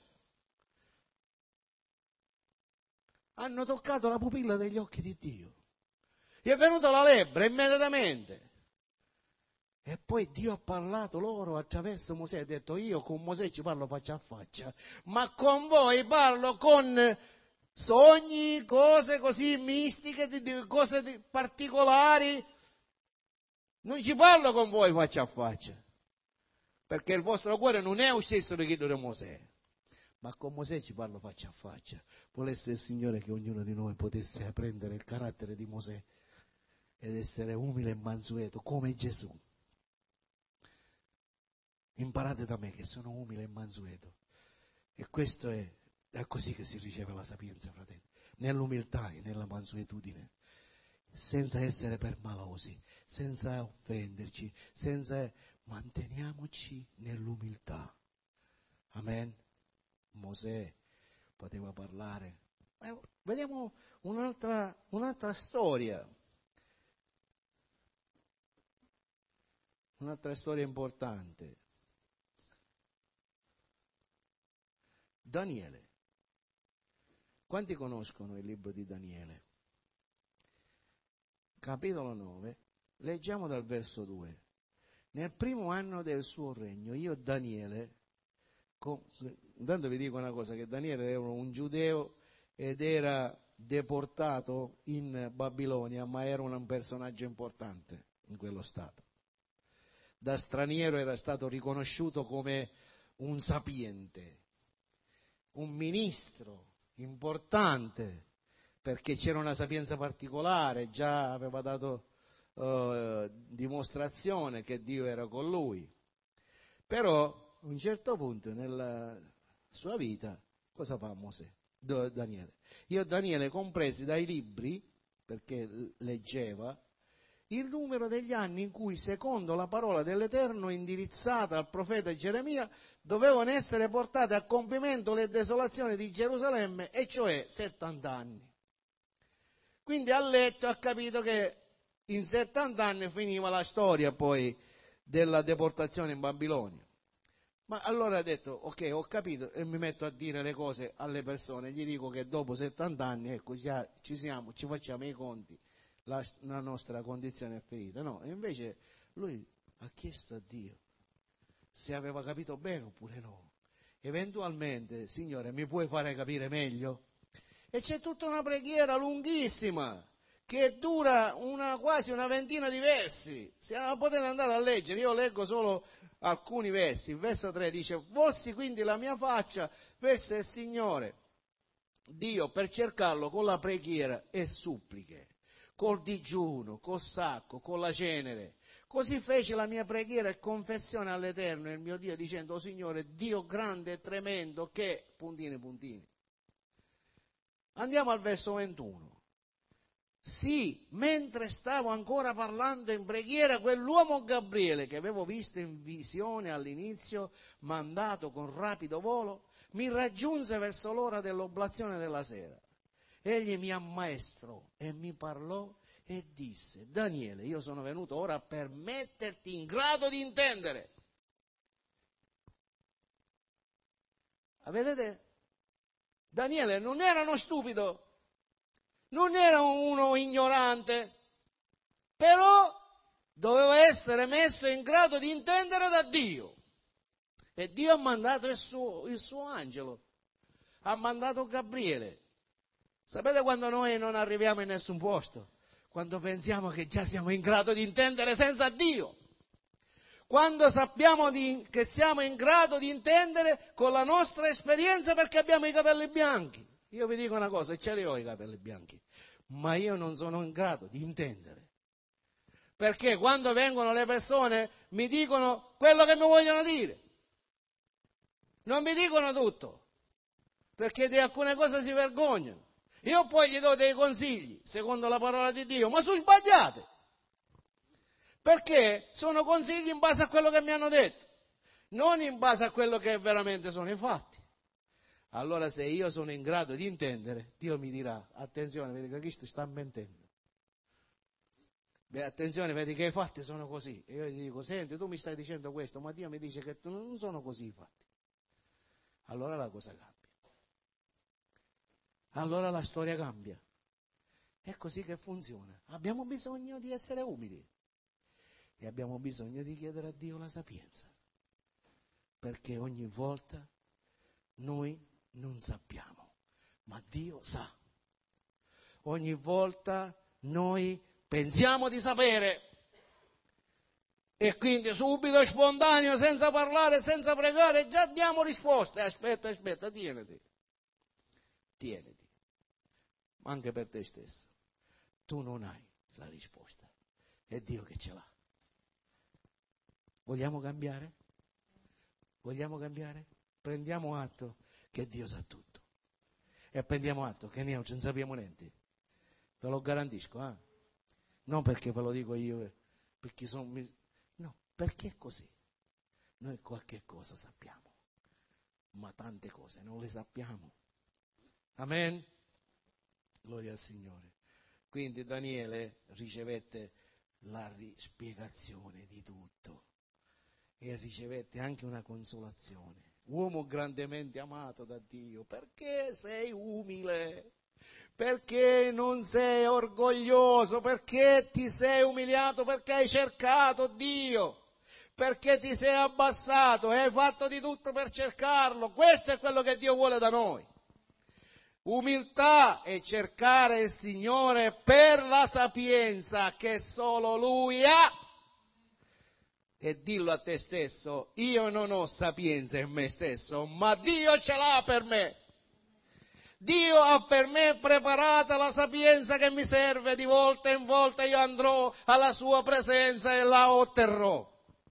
Hanno toccato la pupilla degli occhi di Dio. Gli è venuta la lebbra immediatamente. E poi Dio ha parlato loro attraverso Mosè, ha detto: io con Mosè ci parlo faccia a faccia, ma con voi parlo con sogni, cose così mistiche, di, di, cose di, particolari. Non ci parlo con voi faccia a faccia, perché il vostro cuore non è lo stesso di quello di Mosè. Ma con Mosè ci parlo faccia a faccia. Volesse il Signore che ognuno di noi potesse prendere il carattere di Mosè ed essere umile e mansueto come Gesù. Imparate da me che sono umile e mansueto. E questo è, è così che si riceve la sapienza, fratelli. Nell'umiltà e nella mansuetudine. Senza essere permalosi, senza offenderci, senza... manteniamoci nell'umiltà. Amen. Mosè poteva parlare. Eh, vediamo un'altra, un'altra storia. Un'altra storia importante. Daniele. Quanti conoscono il libro di Daniele? Capitolo nove, leggiamo dal verso due. Nel primo anno del suo regno, io Daniele, con... intanto vi dico una cosa, che Daniele era un giudeo ed era deportato in Babilonia, ma era un personaggio importante in quello stato. Da straniero era stato riconosciuto come un sapiente, un ministro importante, perché c'era una sapienza particolare, già aveva dato uh, dimostrazione che Dio era con lui. Però a un certo punto nella sua vita, cosa fa Mosè? Daniele. Io Daniele compresi dai libri, perché leggeva, il numero degli anni in cui, secondo la parola dell'Eterno indirizzata al profeta Geremia, dovevano essere portate a compimento le desolazioni di Gerusalemme, e cioè settanta anni. Quindi ha letto e ha capito che in settanta anni finiva la storia poi della deportazione in Babilonia. Ma allora ha detto: ok, ho capito, e mi metto a dire le cose alle persone, gli dico che dopo settanta anni, ecco, già ci siamo, ci facciamo i conti, la, la nostra condizione è finita. No, e invece lui ha chiesto a Dio se aveva capito bene oppure no. Eventualmente: Signore, mi puoi fare capire meglio? E c'è tutta una preghiera lunghissima che dura una, quasi una ventina di versi. Se potete andare a leggere, io leggo solo alcuni versi. Il verso tre dice: volsi quindi la mia faccia verso il Signore Dio per cercarlo con la preghiera e suppliche, col digiuno, col sacco, con la cenere. Così fece la mia preghiera e confessione all'Eterno, il mio Dio, dicendo: o Signore, Dio grande e tremendo, che puntini puntini. Andiamo al verso ventuno. Sì, mentre stavo ancora parlando in preghiera, quell'uomo Gabriele che avevo visto in visione all'inizio, mandato con rapido volo, mi raggiunse verso l'ora dell'oblazione della sera. Egli mi ammaestrò e mi parlò e disse: Daniele, io sono venuto ora per metterti in grado di intendere. Vedete? Daniele non era uno stupido, non era uno ignorante, però doveva essere messo in grado di intendere da Dio. E Dio ha mandato il suo, il suo angelo, ha mandato Gabriele. Sapete quando noi non arriviamo in nessun posto? Quando pensiamo che già siamo in grado di intendere senza Dio. Quando sappiamo di, che siamo in grado di intendere con la nostra esperienza perché abbiamo i capelli bianchi. Io vi dico una cosa, ce li ho i capelli bianchi, ma io non sono in grado di intendere. Perché quando vengono le persone mi dicono quello che mi vogliono dire. Non mi dicono tutto, perché di alcune cose si vergognano. Io poi gli do dei consigli, secondo la parola di Dio, ma sono sbagliati. Perché sono consigli in base a quello che mi hanno detto, non in base a quello che veramente sono i fatti. Allora se io sono in grado di intendere, Dio mi dirà, attenzione, vedi che Cristo sta mentendo. Beh, attenzione, vedi che i fatti sono così. E io gli dico, senti, tu mi stai dicendo questo, ma Dio mi dice che non sono così i fatti. Allora la cosa cambia. Allora la storia cambia. È così che funziona. Abbiamo bisogno di essere umili. E abbiamo bisogno di chiedere a Dio la sapienza. Perché ogni volta noi non sappiamo, ma Dio sa. Ogni volta noi pensiamo di sapere. E quindi subito spontaneo, senza parlare, senza pregare, già diamo risposte. Aspetta, aspetta, tieniti. Tieniti. Ma anche per te stesso. Tu non hai la risposta. È Dio che ce l'ha. Vogliamo cambiare? Vogliamo cambiare? Prendiamo atto che Dio sa tutto. E prendiamo atto che noi non sappiamo niente. Ve lo garantisco, eh? Non perché ve lo dico io, perché sono... No, perché è così. Noi qualche cosa sappiamo, ma tante cose non le sappiamo. Amen? Gloria al Signore. Quindi Daniele ricevette la spiegazione di tutto e ricevette anche una consolazione. Uomo grandemente amato da Dio, perché sei umile? Perché non sei orgoglioso? Perché ti sei umiliato? Perché hai cercato Dio? Perché ti sei abbassato e hai fatto di tutto per cercarlo? Questo è quello che Dio vuole da noi. Umiltà e cercare il Signore per la sapienza che solo Lui ha. E dillo a te stesso, io non ho sapienza in me stesso, ma Dio ce l'ha per me. Dio ha per me preparata la sapienza che mi serve, di volta in volta io andrò alla sua presenza e la otterrò.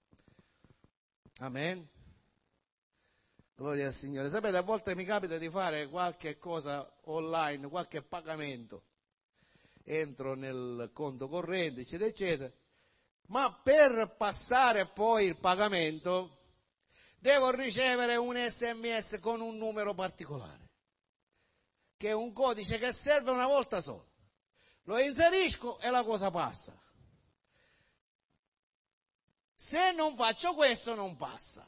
Amen. Gloria al Signore. Sapete, a volte mi capita di fare qualche cosa online, qualche pagamento. Entro nel conto corrente, eccetera, eccetera. Ma per passare poi il pagamento devo ricevere un esse emme esse con un numero particolare, che è un codice che serve una volta sola. Lo inserisco e la cosa passa. Se non faccio questo non passa.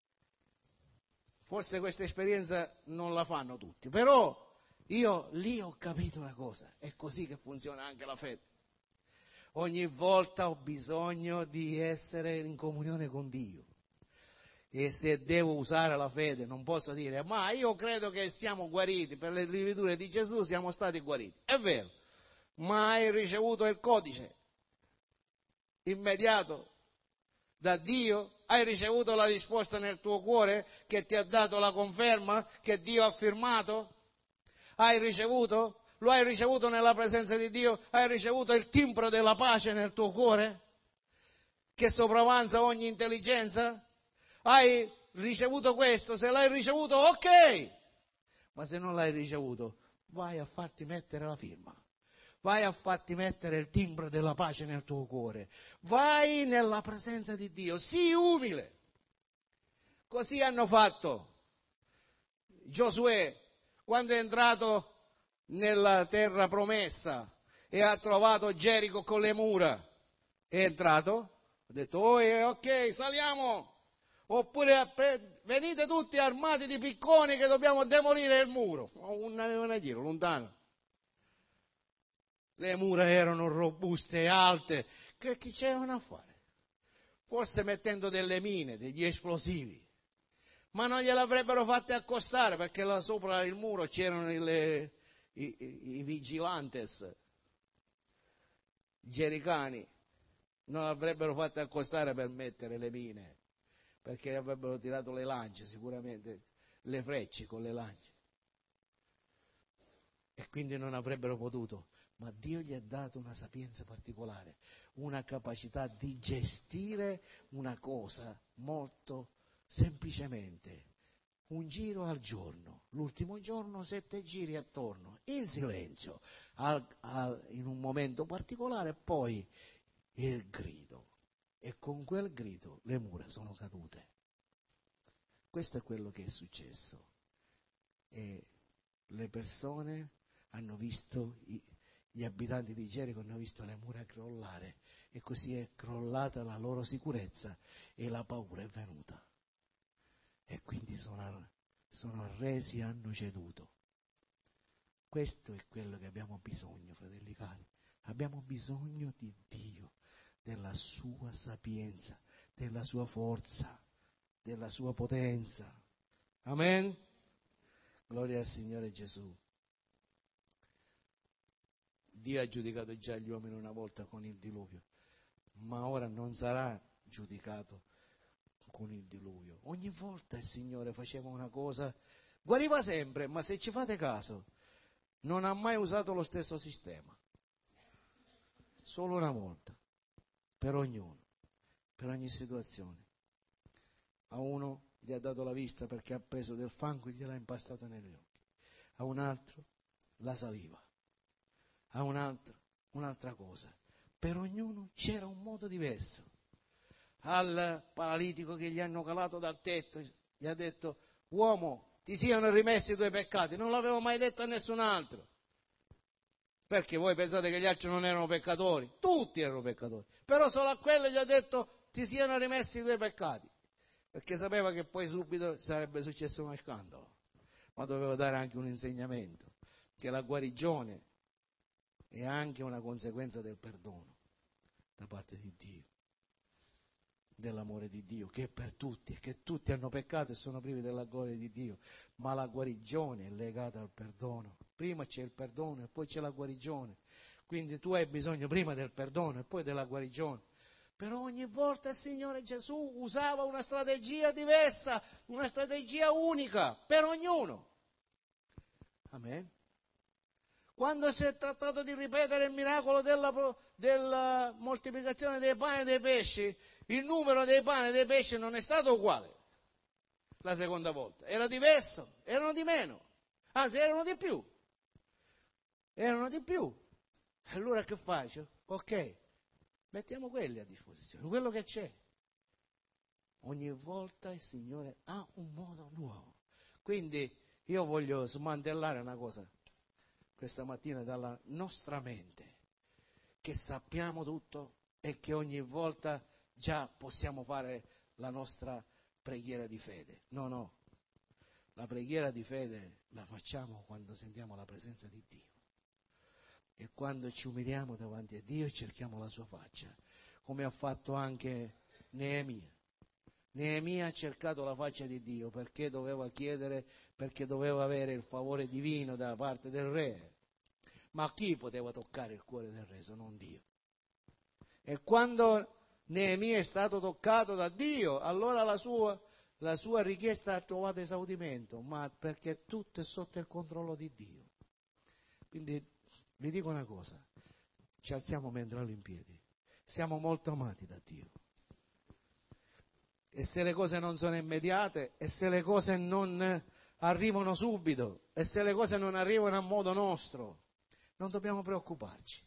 Forse questa esperienza non la fanno tutti, però io lì ho capito una cosa, è così che funziona anche la fede. Ogni volta ho bisogno di essere in comunione con Dio. E se devo usare la fede non posso dire, ma io credo che siamo guariti, per le scritture di Gesù siamo stati guariti. È vero, ma hai ricevuto il codice immediato da Dio? Hai ricevuto la risposta nel tuo cuore che ti ha dato la conferma che Dio ha firmato? Hai ricevuto? Lo hai ricevuto nella presenza di Dio? Hai ricevuto il timbro della pace nel tuo cuore che sopravanza ogni intelligenza? Hai ricevuto questo? Se l'hai ricevuto, ok. Ma se non l'hai ricevuto, vai a farti mettere la firma. vai a farti mettere il timbro della pace nel tuo cuore, vai nella presenza di Dio, sii umile. Così hanno fatto Giosuè quando è entrato nella terra promessa e ha trovato Gerico con le mura. È entrato, ha detto, oh, ok, saliamo, oppure venite tutti armati di picconi che dobbiamo demolire il muro. Non avevano a dire, lontano. Le mura erano robuste e alte, che, che c'erano a fare? Forse mettendo delle mine, degli esplosivi, ma non gliel'avrebbero fatte accostare perché là sopra il muro c'erano le, i, i, i vigilantes gericani, non l'avrebbero fatte accostare per mettere le mine, perché avrebbero tirato le lance, sicuramente le frecce con le lance, e quindi non avrebbero potuto. Ma Dio gli ha dato una sapienza particolare, una capacità di gestire una cosa molto semplicemente. Un giro al giorno, l'ultimo giorno sette giri attorno, in silenzio, al, al, in un momento particolare, poi il grido. E con quel grido le mura sono cadute. Questo è quello che è successo. E le persone hanno visto, gli abitanti di Gerico hanno visto le mura crollare, e così è crollata la loro sicurezza e la paura è venuta. E quindi sono, sono arresi e hanno ceduto. Questo è quello che abbiamo bisogno, fratelli cari. Abbiamo bisogno di Dio, della sua sapienza, della sua forza, della sua potenza. Amen? Gloria al Signore Gesù. Dio ha giudicato già gli uomini una volta con il diluvio, ma ora non sarà giudicato con il diluvio. Ogni volta il Signore faceva una cosa, guariva sempre, ma se ci fate caso, non ha mai usato lo stesso sistema. Solo una volta, per ognuno, per ogni situazione. A uno gli ha dato la vista perché ha preso del fango e gliel'ha impastato negli occhi. A un altro la saliva. A un altro un'altra cosa. Per ognuno c'era un modo diverso. Al paralitico che gli hanno calato dal tetto, gli ha detto, uomo, ti siano rimessi i tuoi peccati. Non l'avevo mai detto a nessun altro. Perché voi pensate che gli altri non erano peccatori? Tutti erano peccatori. Però solo a quello gli ha detto, ti siano rimessi i tuoi peccati. Perché sapeva che poi subito sarebbe successo uno scandalo. Ma doveva dare anche un insegnamento, che la guarigione è anche una conseguenza del perdono da parte di Dio, dell'amore di Dio, che è per tutti, e che tutti hanno peccato e sono privi della gloria di Dio, ma la guarigione è legata al perdono. Prima c'è il perdono e poi c'è la guarigione, quindi tu hai bisogno prima del perdono e poi della guarigione. Però ogni volta il Signore Gesù usava una strategia diversa, una strategia unica per ognuno. Amen. Quando si è trattato di ripetere il miracolo della, della moltiplicazione dei pani e dei pesci, il numero dei pani e dei pesci non è stato uguale la seconda volta, era diverso, erano di meno, anzi erano di più, erano di più. Allora che faccio? Ok, mettiamo quelli a disposizione, quello che c'è. Ogni volta il Signore ha un modo nuovo. Quindi io voglio smantellare una cosa questa mattina dalla nostra mente, che sappiamo tutto e che ogni volta già possiamo fare la nostra preghiera di fede. No, no, la preghiera di fede la facciamo quando sentiamo la presenza di Dio e quando ci umiliamo davanti a Dio e cerchiamo la sua faccia, come ha fatto anche Neemia. Neemia ha cercato la faccia di Dio perché doveva chiedere, perché doveva avere il favore divino da parte del re. Ma chi poteva toccare il cuore del re se non Dio? E quando Neemia è stato toccato da Dio, allora la sua, la sua richiesta ha trovato esaudimento, ma perché tutto è sotto il controllo di Dio. Quindi vi dico una cosa, ci alziamo mentre in piedi, siamo molto amati da Dio. E se le cose non sono immediate, e se le cose non arrivano subito, e se le cose non arrivano a modo nostro, Non dobbiamo preoccuparci.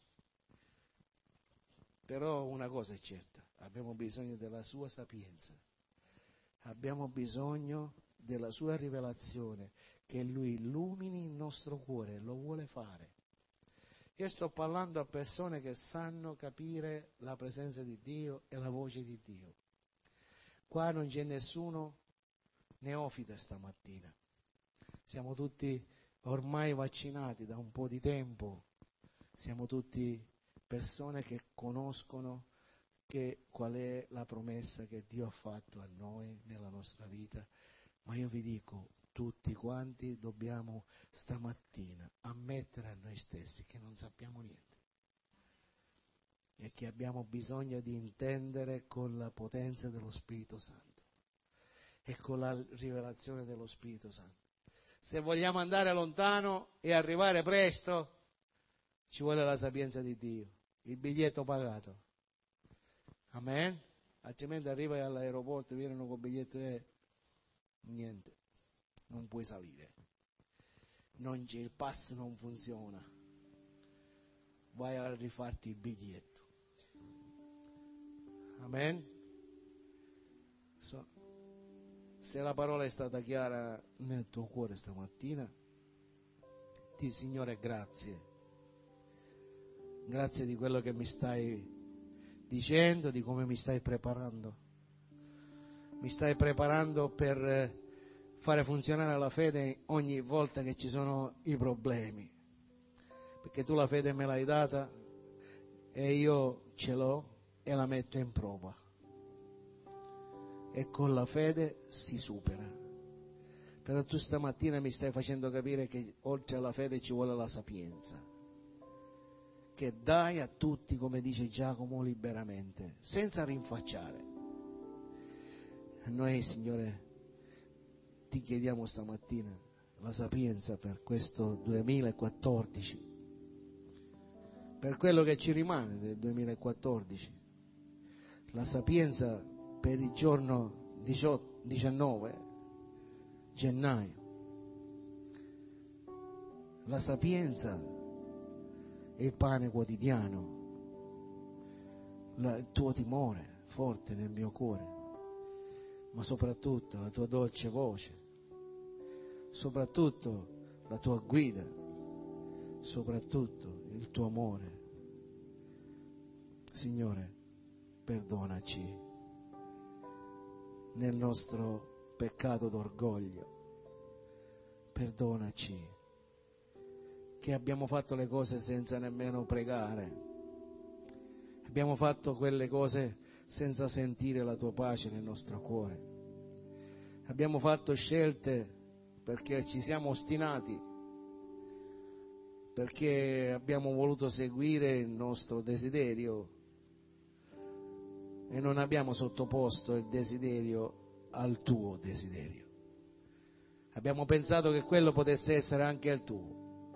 Però una cosa è certa, abbiamo bisogno della sua sapienza, abbiamo bisogno della sua rivelazione, che Lui illumini il nostro cuore, lo vuole fare. Io sto parlando a persone che sanno capire la presenza di Dio e la voce di Dio. Qua non c'è nessuno neofita stamattina. Siamo tutti ormai vaccinati da un po' di tempo, siamo tutti persone che conoscono che qual è la promessa che Dio ha fatto a noi nella nostra vita. Ma io vi dico, tutti quanti dobbiamo stamattina ammettere a noi stessi che non sappiamo niente e che abbiamo bisogno di intendere con la potenza dello Spirito Santo e con la rivelazione dello Spirito Santo. Se vogliamo andare lontano e arrivare presto, ci vuole la sapienza di Dio, il biglietto pagato. Amen? Altrimenti arrivai all'aeroporto, viene col biglietto e niente, non puoi salire. Non c'è, il pass non funziona. Vai a rifarti il biglietto. Amen? So, se la parola è stata chiara nel tuo cuore stamattina, di Signore grazie. Grazie di quello che mi stai dicendo, di come mi stai preparando. Mi stai preparando per fare funzionare la fede ogni volta che ci sono i problemi. Perché tu la fede me l'hai data e io ce l'ho e la metto in prova. E con la fede si supera. Però tu stamattina mi stai facendo capire che oltre alla fede ci vuole la sapienza, che dai a tutti, come dice Giacomo, liberamente, senza rinfacciare. Noi, Signore, ti chiediamo stamattina la sapienza per questo duemilaquattordici, per quello che ci rimane del duemilaquattordici, la sapienza per il giorno diciotto, diciannove gennaio, la sapienza e il pane quotidiano, la, il tuo timore forte nel mio cuore, ma soprattutto la tua dolce voce, soprattutto la tua guida, soprattutto il tuo amore. Signore, perdonaci nel nostro peccato d'orgoglio, perdonaci che abbiamo fatto le cose senza nemmeno pregare, abbiamo fatto quelle cose senza sentire la tua pace nel nostro cuore, abbiamo fatto scelte perché ci siamo ostinati, perché abbiamo voluto seguire il nostro desiderio e non abbiamo sottoposto il desiderio al tuo desiderio. Abbiamo pensato che quello potesse essere anche il tuo.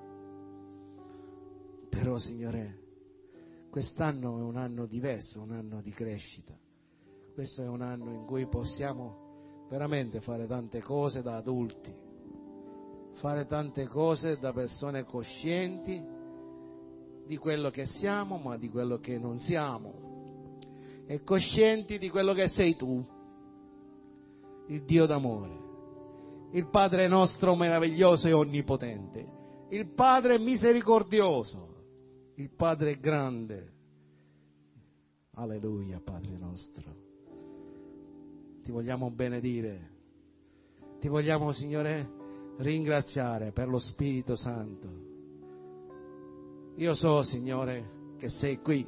Però, Signore, quest'anno è un anno diverso, un anno di crescita. Questo è un anno in cui possiamo veramente fare tante cose da adulti, fare tante cose da persone coscienti di quello che siamo, ma di quello che non siamo, e coscienti di quello che sei tu, il Dio d'amore, il Padre nostro meraviglioso e onnipotente, il Padre misericordioso, il Padre grande. Alleluia, Padre nostro. Ti vogliamo benedire. Ti vogliamo, Signore, ringraziare per lo Spirito Santo. Io so, Signore, che sei qui.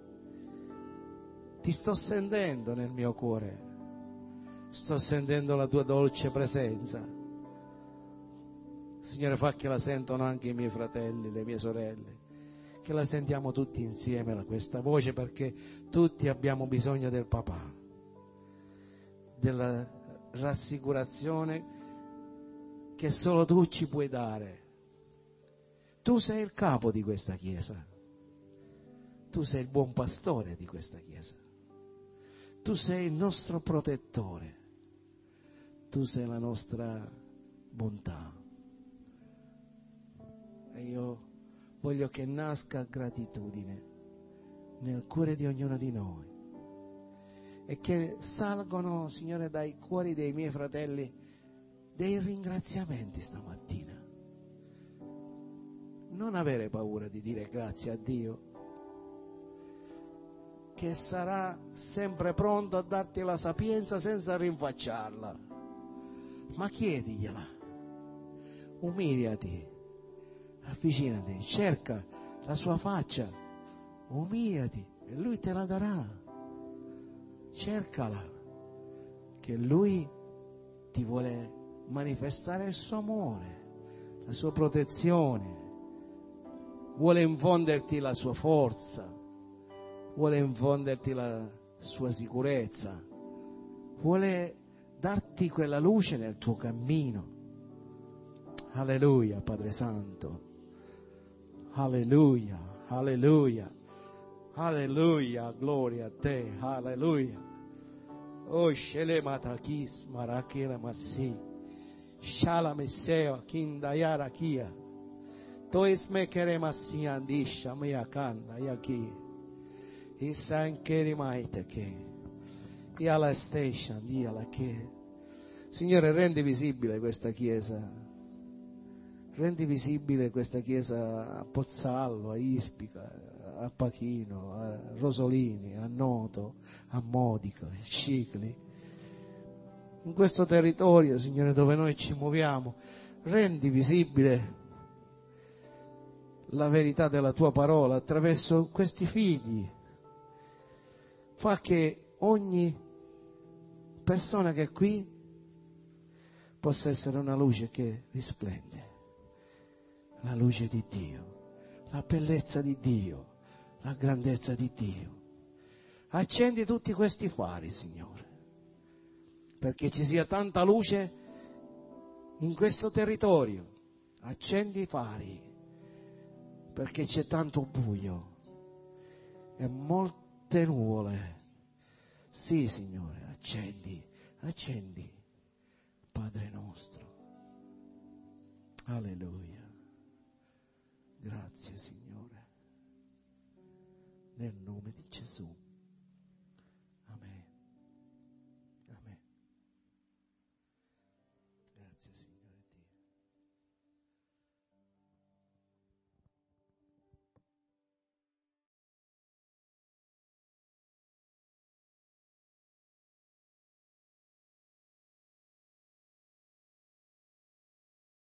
Ti sto sentendo nel mio cuore. Sto sentendo la tua dolce presenza. Signore, fa che la sentono anche i miei fratelli, le mie sorelle, che la sentiamo tutti insieme questa voce, perché tutti abbiamo bisogno del papà, della rassicurazione che solo tu ci puoi dare. Tu sei il capo di questa chiesa, tu sei il buon pastore di questa chiesa, tu sei il nostro protettore, tu sei la nostra bontà. E io voglio che nasca gratitudine nel cuore di ognuno di noi e che salgono, Signore, dai cuori dei miei fratelli dei ringraziamenti stamattina. Non avere paura di dire grazie a Dio, che sarà sempre pronto a darti la sapienza senza rinfacciarla, ma chiedigliela, umiliati, avvicinati, cerca la sua faccia, umiliati e Lui te la darà. Cercala, che Lui ti vuole manifestare il suo amore, la sua protezione, vuole infonderti la sua forza, vuole infonderti la sua sicurezza, vuole darti quella luce nel tuo cammino. Alleluia, Padre Santo. Alleluia, alleluia, alleluia, gloria a te, alleluia. Oh, Shele Matakis, Marakira Masi, Shala Meseo, Kindayara Kia, Tois Mekere Masi Andisha, Mayakanda, Yaki, Isan Keri Maiteke, Yala Station, Yala Ke. Signore, rendi visibile questa chiesa. Rendi visibile questa chiesa a Pozzallo, a Ispica, a Pachino, a Rosolini, a Noto, a Modica, a Scicli. In questo territorio, Signore, dove noi ci muoviamo, rendi visibile la verità della Tua parola attraverso questi figli. Fa che ogni persona che è qui possa essere una luce che risplende. La luce di Dio, la bellezza di Dio, la grandezza di Dio. Accendi tutti questi fari, Signore, perché ci sia tanta luce in questo territorio. Accendi i fari, perché c'è tanto buio e molte nuvole. Sì, Signore, accendi, accendi, Padre nostro. Alleluia. Grazie, Signore, nel nome di Gesù. Amen. Amen. Grazie, Signore.